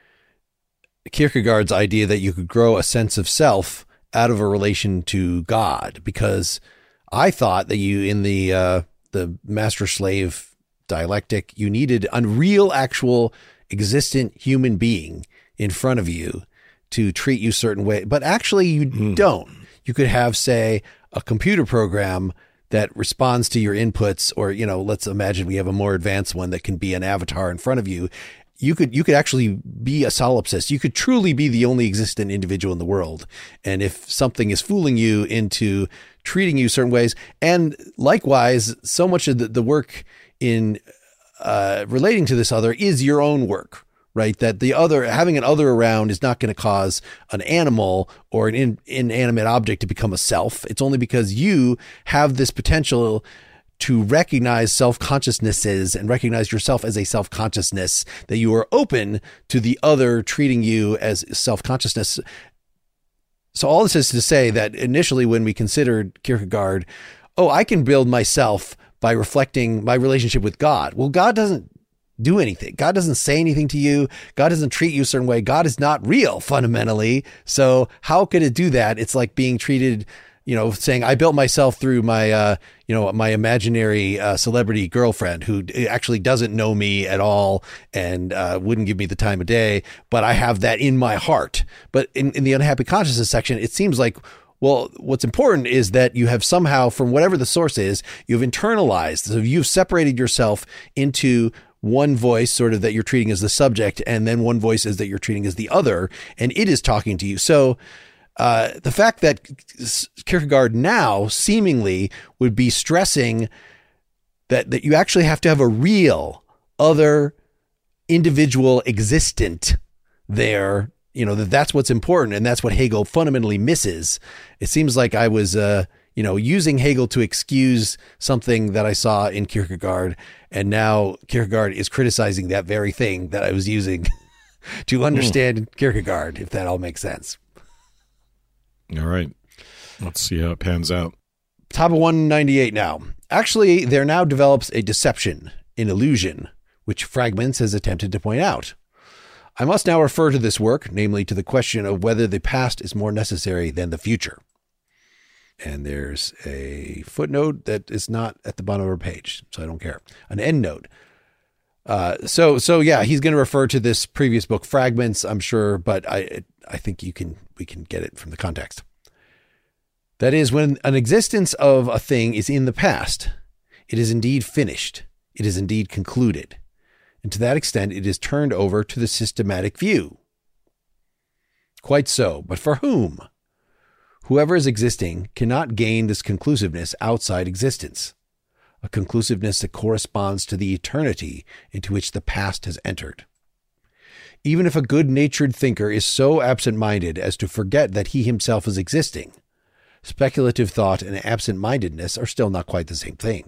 Speaker 1: Kierkegaard's idea that you could grow a sense of self out of a relation to God, because I thought that you, in the uh, the master-slave dialectic, you needed a real, actual, existent human being in front of you to treat you a certain way. But actually, you mm. don't. You could have, say, a computer program that responds to your inputs, or, you know, let's imagine we have a more advanced one that can be an avatar in front of you. You could you could actually be a solipsist. You could truly be the only existent individual in the world. And if something is fooling you into treating you certain ways, and likewise, so much of the, the work in uh, relating to this other is your own work, right? That the other, having an other around is not going to cause an animal or an in, inanimate object to become a self. It's only because you have this potential to recognize self-consciousnesses and recognize yourself as a self-consciousness, that you are open to the other treating you as self-consciousness. So all this is to say that initially when we considered Kierkegaard, oh, I can build myself by reflecting my relationship with God. Well, God doesn't do anything. God doesn't say anything to you. God doesn't treat you a certain way. God is not real fundamentally. So how could it do that? It's like being treated, you know, saying I built myself through my, uh, you know, my imaginary uh, celebrity girlfriend who actually doesn't know me at all and uh, wouldn't give me the time of day, but I have that in my heart. But in, in the unhappy consciousness section, it seems like, well, what's important is that you have somehow, from whatever the source is, you've internalized. So you've separated yourself into one voice sort of that you're treating as the subject, and then one voice is that you're treating as the other, and it is talking to you. So uh, the fact that Kierkegaard now seemingly would be stressing that, that you actually have to have a real other individual existent there, you know, that that's what's important. And that's what Hegel fundamentally misses. It seems like I was, uh, you know, using Hegel to excuse something that I saw in Kierkegaard. And now Kierkegaard is criticizing that very thing that I was using to understand mm. Kierkegaard, if that all makes sense.
Speaker 2: All right. Let's see how it pans out.
Speaker 1: Top of one ninety-eight now. Actually, there now develops a deception, an illusion, which Fragments has attempted to point out. I must now refer to this work, namely to the question of whether the past is more necessary than the future. And there's a footnote that is not at the bottom of our page, so I don't care. An endnote. Uh, so, so yeah, he's going to refer to this previous book, Fragments, I'm sure, but I, I think you can, we can get it from the context. That is, when an existence of a thing is in the past, it is indeed finished. It is indeed concluded. And to that extent, it is turned over to the systematic view. Quite so, but for whom? Whoever is existing cannot gain this conclusiveness outside existence, a conclusiveness that corresponds to the eternity into which the past has entered. Even if a good-natured thinker is so absent-minded as to forget that he himself is existing, speculative thought and absent-mindedness are still not quite the same thing.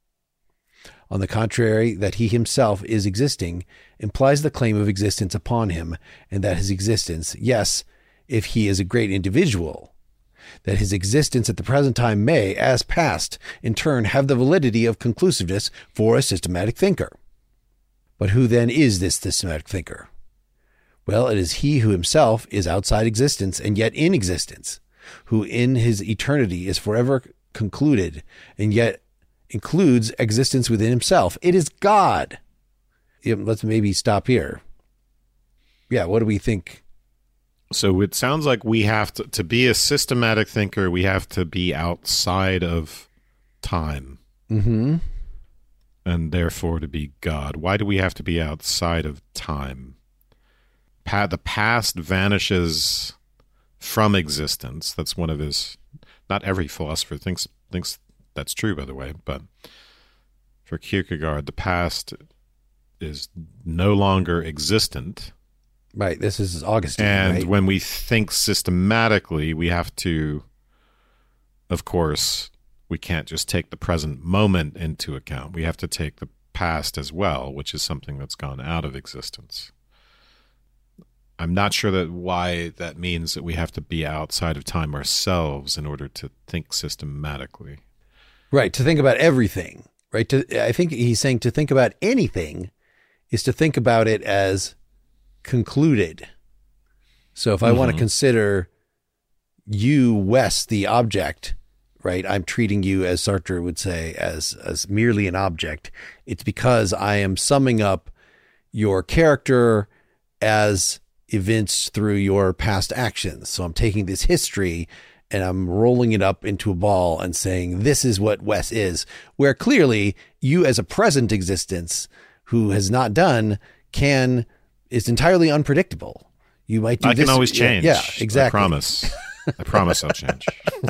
Speaker 1: On the contrary, that he himself is existing implies the claim of existence upon him, and that his existence, yes, if he is a great individual, that his existence at the present time may, as past, in turn have the validity of conclusiveness for a systematic thinker. But who then is this systematic thinker? Well, it is he who himself is outside existence and yet in existence, who in his eternity is forever concluded and yet includes existence within himself. It is God. Yeah, let's maybe stop here. Yeah, what do we think?
Speaker 2: So it sounds like we have to, to be a systematic thinker, we have to be outside of time.
Speaker 1: Mm-hmm.
Speaker 2: And therefore to be God. Why do we have to be outside of time? Pa- the past vanishes from existence. That's one of his... Not every philosopher thinks thinks that's true, by the way, but for Kierkegaard, the past is no longer existent.
Speaker 1: Right, this is Augustine,
Speaker 2: And
Speaker 1: right?
Speaker 2: when we think systematically, we have to, of course, we can't just take the present moment into account. We have to take the past as well, which is something that's gone out of existence. I'm not sure that why that means that we have to be outside of time ourselves in order to think systematically.
Speaker 1: Right, to think about everything, right? To, I think he's saying to think about anything is to think about it as concluded. So if I mm-hmm. want to consider you, Wes, the object, right? I'm treating you, as Sartre would say, as, as merely an object. It's because I am summing up your character as evinced through your past actions. So I'm taking this history and I'm rolling it up into a ball and saying, this is what Wes is, where clearly you as a present existence who has not done can... It's entirely unpredictable. You might do
Speaker 2: I
Speaker 1: this.
Speaker 2: can always change.
Speaker 1: Yeah, exactly.
Speaker 2: I promise. I promise I'll change.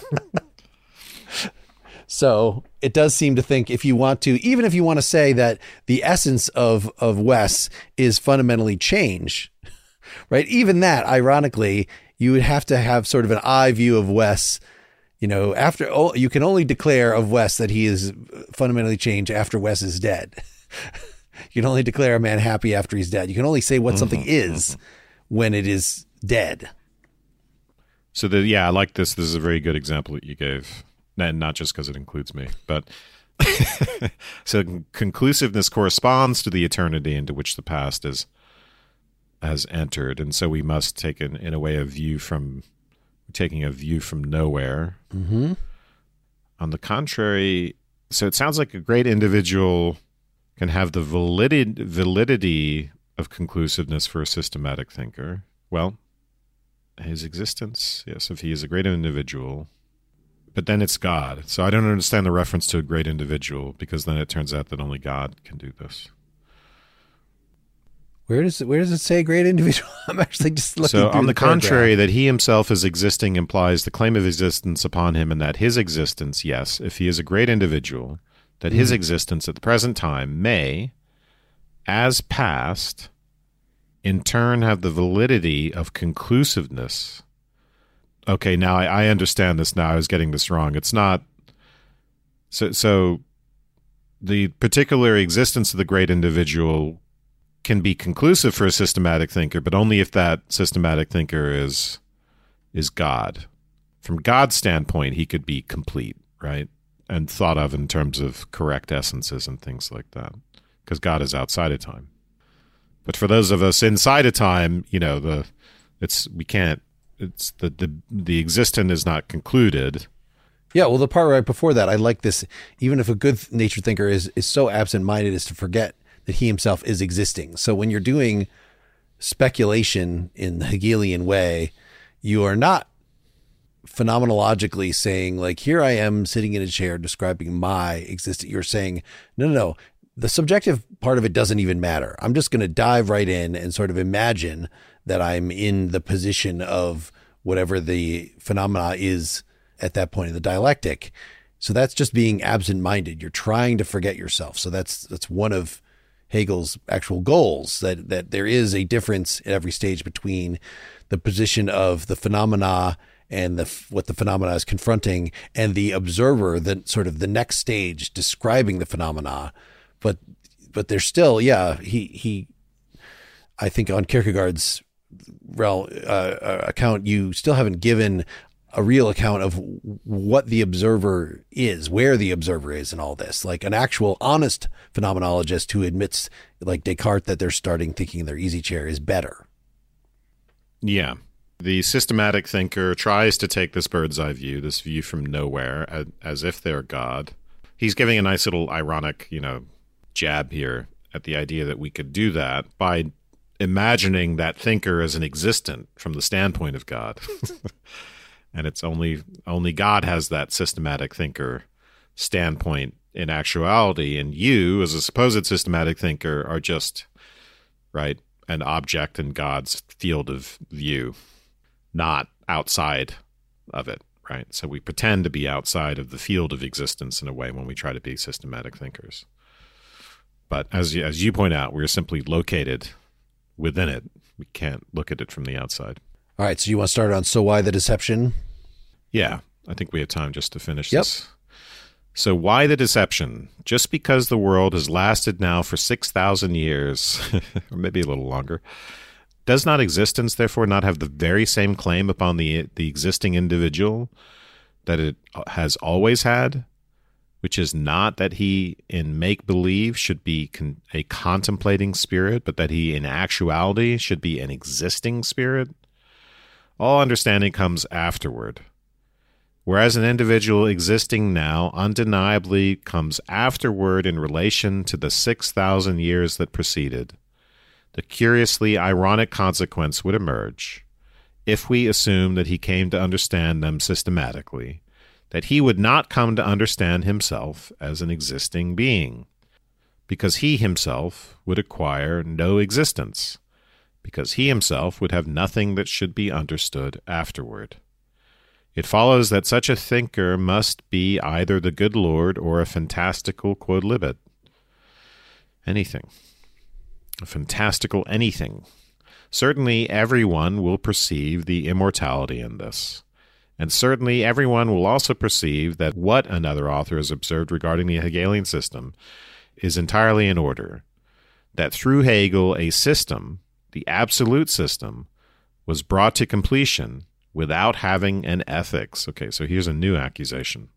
Speaker 1: So it does seem to think if you want to, even if you want to say that the essence of, of Wes is fundamentally change, right? Even that, ironically, you would have to have sort of an eye view of Wes. You know, after oh, you can only declare of Wes that he is fundamentally changed after Wes is dead. You can only declare a man happy after he's dead. You can only say what mm-hmm, something is mm-hmm. when it is dead.
Speaker 2: So, the, yeah, I like this. This is a very good example that you gave. And not just because it includes me, but so conclusiveness corresponds to the eternity into which the past is has entered. And so we must take, an, in a way, a view from, taking a view from nowhere.
Speaker 1: Mm-hmm.
Speaker 2: On the contrary, so it sounds like a great individual can have the validity, validity of conclusiveness for a systematic thinker. Well, his existence, yes, if he is a great individual, but then it's God. So I don't understand the reference to a great individual, because then it turns out that only God can do this.
Speaker 1: Where does it, where does it say great individual? I'm actually just looking
Speaker 2: So
Speaker 1: through
Speaker 2: on the,
Speaker 1: the
Speaker 2: contrary, that he himself is existing implies the claim of existence upon him, and that his existence, yes, if he is a great individual, that his existence at the present time may, as past, in turn have the validity of conclusiveness. Okay, now I, I understand this now. I was getting this wrong. It's not... So, so the particular existence of the great individual can be conclusive for a systematic thinker, but only if that systematic thinker is is God. From God's standpoint, he could be complete, right? And thought of in terms of correct essences and things like that, because God is outside of time. But for those of us inside of time, you know, the it's we can't. It's the the the existent is not concluded.
Speaker 1: Yeah, well, the part right before that, I like this. Even if a good-natured thinker is is so absent-minded as to forget that he himself is existing. So when you're doing speculation in the Hegelian way, you are not phenomenologically saying, like, here I am sitting in a chair describing my existence. You're saying, no, no, no. The subjective part of it doesn't even matter. I'm just going to dive right in and sort of imagine that I'm in the position of whatever the phenomena is at that point in the dialectic. So that's just being absent-minded. You're trying to forget yourself. So that's that's one of Hegel's actual goals, that that there is a difference at every stage between the position of the phenomena and the what the phenomena is confronting, and the observer, that sort of the next stage describing the phenomena. But but there's still, yeah, he he. I think on Kierkegaard's rel, uh, account, you still haven't given a real account of what the observer is, where the observer is in all this, like an actual honest phenomenologist who admits, like Descartes, that they're starting thinking their easy chair is better.
Speaker 2: Yeah. The systematic thinker tries to take this bird's eye view, this view from nowhere, as, as if they're God. He's giving a nice little ironic, you know, jab here at the idea that we could do that by imagining that thinker as an existent from the standpoint of God. And it's only only God has that systematic thinker standpoint in actuality, and you, as a supposed systematic thinker, are just, right, an object in God's field of view, not outside of it, right? So we pretend to be outside of the field of existence in a way when we try to be systematic thinkers. But as you, as you point out, we're simply located within it. We can't look at it from the outside. All
Speaker 1: right, so you want to start on So Why the Deception?
Speaker 2: Yeah, I think we have time just to finish
Speaker 1: yep.
Speaker 2: this. So why the deception? Just because the world has lasted now for six thousand years, or maybe a little longer, does not existence therefore not have the very same claim upon the the existing individual that it has always had, which is not that he in make-believe should be con- a contemplating spirit, but that he in actuality should be an existing spirit? All understanding comes afterward. Whereas an individual existing now undeniably comes afterward in relation to the six thousand years that preceded, the curiously ironic consequence would emerge, if we assume that he came to understand them systematically, that he would not come to understand himself as an existing being, because he himself would acquire no existence, because he himself would have nothing that should be understood afterward. It follows that such a thinker must be either the good Lord or a fantastical quodlibet. Anything. A fantastical anything. Certainly everyone will perceive the immortality in this. And certainly everyone will also perceive that what another author has observed regarding the Hegelian system is entirely in order. That through Hegel, a system, the absolute system, was brought to completion without having an ethics. Okay, so here's a new accusation.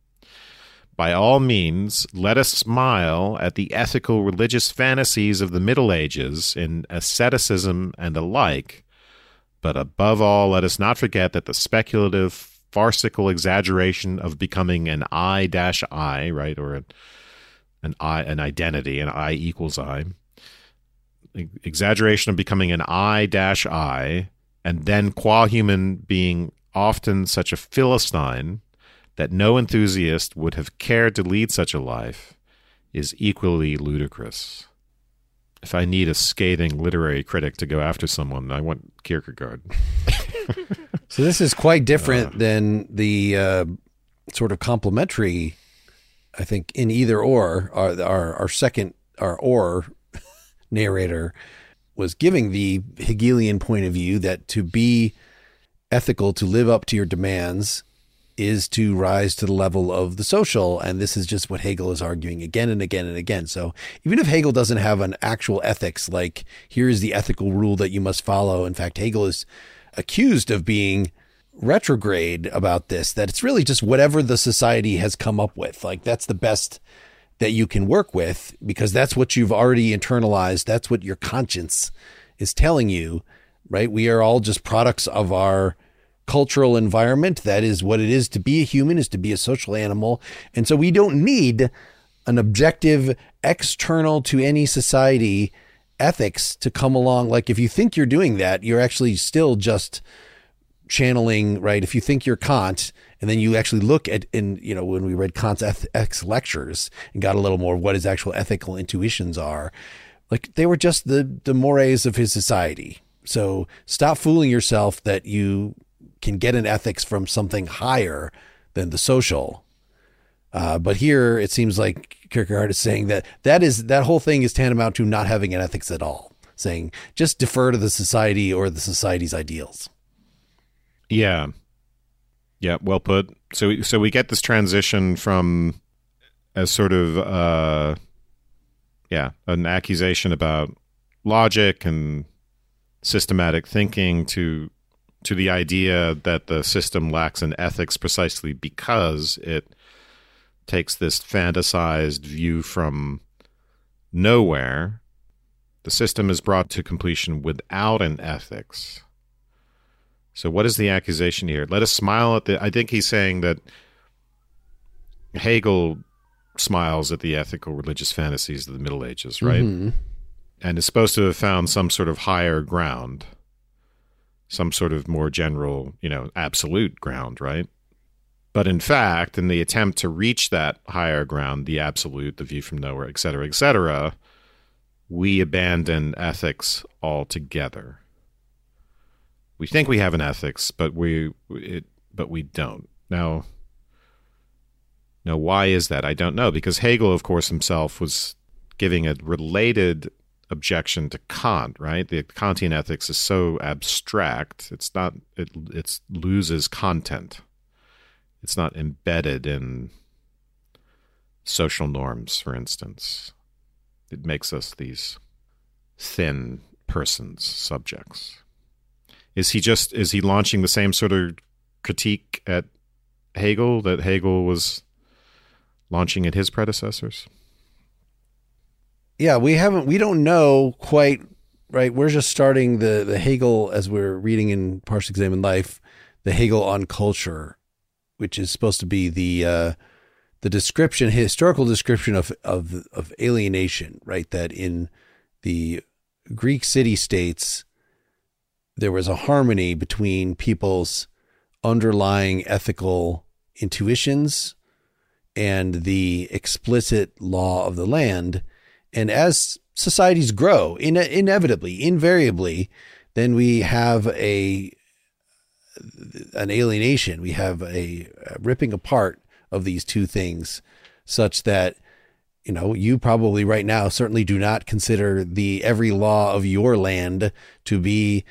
Speaker 2: By all means, let us smile at the ethical religious fantasies of the Middle Ages in asceticism and the like, but above all, let us not forget that the speculative, farcical exaggeration of becoming an I dash I, right, or an, an I, an identity, an I equals I, exaggeration of becoming an I dash I, and then qua human being often such a Philistine that no enthusiast would have cared to lead such a life, is equally ludicrous. If I need a scathing literary critic to go after someone, I want Kierkegaard.
Speaker 1: So this is quite different uh, than the uh, sort of complementary, I think, in either or, our, our, our second, our or narrator was giving the Hegelian point of view that to be ethical, to live up to your demands, is to rise to the level of the social. And this is just what Hegel is arguing again and again and again. So even if Hegel doesn't have an actual ethics, like here's the ethical rule that you must follow. In fact, Hegel is accused of being retrograde about this, that it's really just whatever the society has come up with. Like that's the best that you can work with because that's what you've already internalized. That's what your conscience is telling you, right? We are all just products of our cultural environment. That is what it is to be a human, is to be a social animal. And so we don't need an objective, external to any society ethics to come along. Like if you think you're doing that, you're actually still just channeling, right? If you think you're Kant and then you actually look at, in, you know, when we read Kant's ethics lectures and got a little more of what his actual ethical intuitions are, like they were just the, the mores of his society. So stop fooling yourself that you can get an ethics from something higher than the social. Uh, but here it seems like Kierkegaard is saying that that is, that whole thing is tantamount to not having an ethics at all, saying just defer to the society or the society's ideals.
Speaker 2: Yeah. Yeah. Well put. So, so we get this transition from a sort of, uh, yeah, an accusation about logic and systematic thinking to to the idea that the system lacks an ethics precisely because it takes this fantasized view from nowhere. The system is brought to completion without an ethics. So what is the accusation here? Let us smile at the... I think he's saying that Hegel smiles at the ethical religious fantasies of the Middle Ages, right? Mm-hmm. And is supposed to have found some sort of higher ground, some sort of more general, you know, absolute ground, right? But in fact, in the attempt to reach that higher ground, the absolute, the view from nowhere, et cetera, et cetera, we abandon ethics altogether. We think we have an ethics, but we it, but we don't. Now, now, why is that? I don't know, because Hegel, of course, himself was giving a related objection to Kant, right? The Kantian ethics is so abstract; it's not. It it loses content. It's not embedded in social norms, for instance. It makes us these thin persons, subjects. Is he just, is he launching the same sort of critique at Hegel that Hegel was launching at his predecessors?
Speaker 1: Yeah, we haven't, we don't know quite, right? We're just starting the, the Hegel, as we're reading in Partially Examined Life, the Hegel on culture, which is supposed to be the, uh, the description, historical description of, of, of alienation, right? That in the Greek city-states, there was a harmony between people's underlying ethical intuitions and the explicit law of the land. And as societies grow, in, inevitably, invariably, then we have a an alienation. We have a, a ripping apart of these two things, such that, you know, you probably right now certainly do not consider the every law of your land to be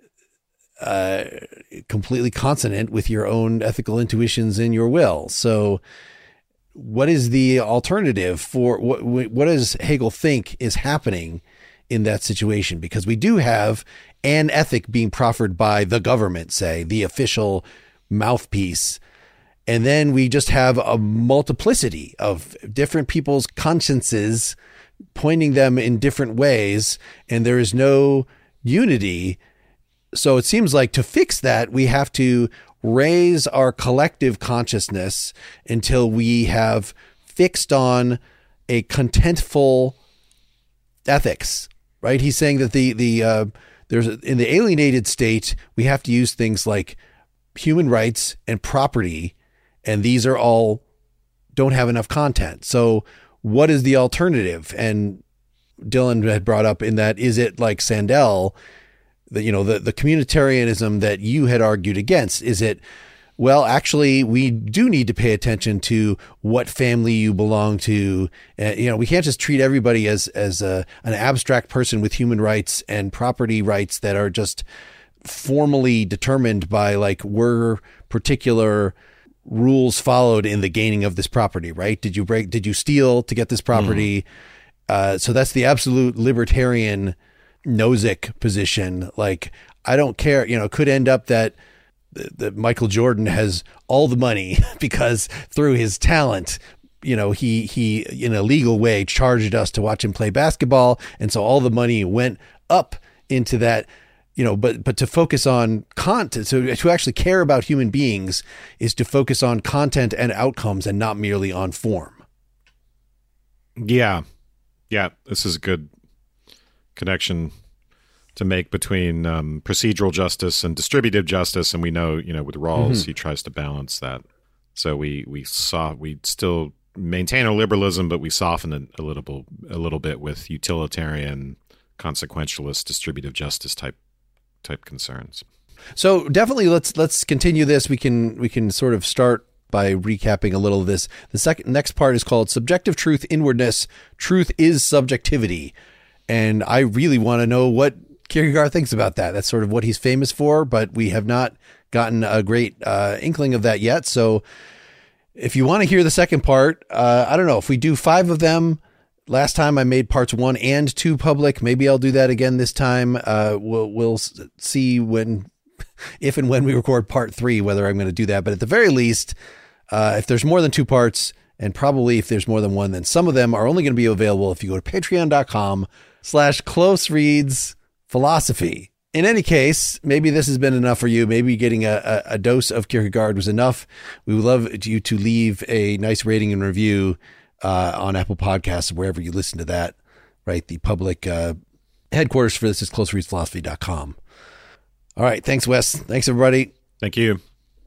Speaker 1: uh, completely consonant with your own ethical intuitions and your will. So what is the alternative for what, what does Hegel think is happening in that situation? Because we do have an ethic being proffered by the government, say the official mouthpiece. And then we just have a multiplicity of different people's consciences pointing them in different ways, and there is no unity. So it seems like to fix that, we have to raise our collective consciousness until we have fixed on a contentful ethics, right? He's saying that the, the, uh, there's in the alienated state, we have to use things like human rights and property, and these are all don't have enough content. So what is the alternative? And Dylan had brought up in that, is it like Sandel, the, you know, the, the communitarianism that you had argued against? Is it, well, actually, we do need to pay attention to what family you belong to. Uh, you know, we can't just treat everybody as, as a, an abstract person with human rights and property rights that are just formally determined by like were particular rules followed in the gaining of this property, right? Did you break, did you steal to get this property? Mm. Uh, so that's the absolute libertarian Nozick position. Like, I don't care, you know, it could end up that, that Michael Jordan has all the money because through his talent, you know, he, he in a legal way charged us to watch him play basketball. And so all the money went up into that. You know, but but to focus on content, so to actually care about human beings is to focus on content and outcomes and not merely on form.
Speaker 2: Yeah. Yeah. This is a good connection to make between um, procedural justice and distributive justice. And we know, you know, with Rawls, mm-hmm. he tries to balance that. So we, we saw, we still maintain our liberalism, but we soften it a little, a little bit with utilitarian, consequentialist, distributive justice type type concerns.
Speaker 1: So definitely let's let's continue this. We can we can sort of start by recapping a little of this. The second next part is called Subjective Truth, Inwardness. Truth is subjectivity. And I really want to know what Kierkegaard thinks about that. That's sort of what he's famous for, but we have not gotten a great uh, inkling of that yet. So if you want to hear the second part, uh, I don't know, if we do five of them. Last time I made parts one and two public. Maybe I'll do that again this time. Uh, we'll we'll see when if and when we record part three, whether I'm going to do that. But at the very least, uh, if there's more than two parts, and probably if there's more than one, then some of them are only going to be available if you go to patreon.com slash close reads philosophy. In any case, maybe this has been enough for you. Maybe getting a, a, a dose of Kierkegaard was enough. We would love you to leave a nice rating and review uh, on Apple Podcasts, wherever you listen to that, right? The public uh, headquarters for this is close reads philosophy dot com. All right. Thanks, Wes. Thanks, everybody.
Speaker 2: Thank you.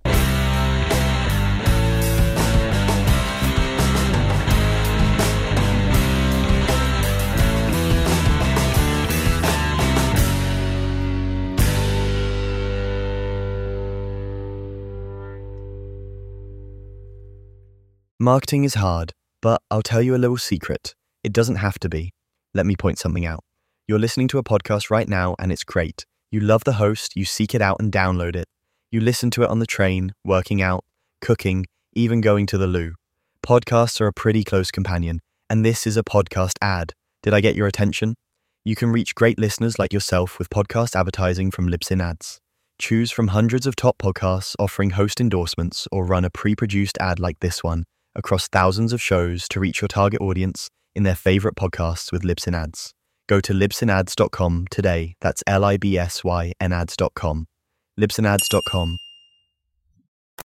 Speaker 3: Marketing is hard, but I'll tell you a little secret. It doesn't have to be. Let me point something out. You're listening to a podcast right now, and it's great. You love the host, you seek it out and download it. You listen to it on the train, working out, cooking, even going to the loo. Podcasts are a pretty close companion, and this is a podcast ad. Did I get your attention? You can reach great listeners like yourself with podcast advertising from Libsyn Ads. Choose from hundreds of top podcasts offering host endorsements, or run a pre-produced ad like this one across thousands of shows to reach your target audience in their favorite podcasts with Libsyn Ads. Go to libsyn ads dot com today. That's L I B S Y N ads dot com. libsyn ads dot com.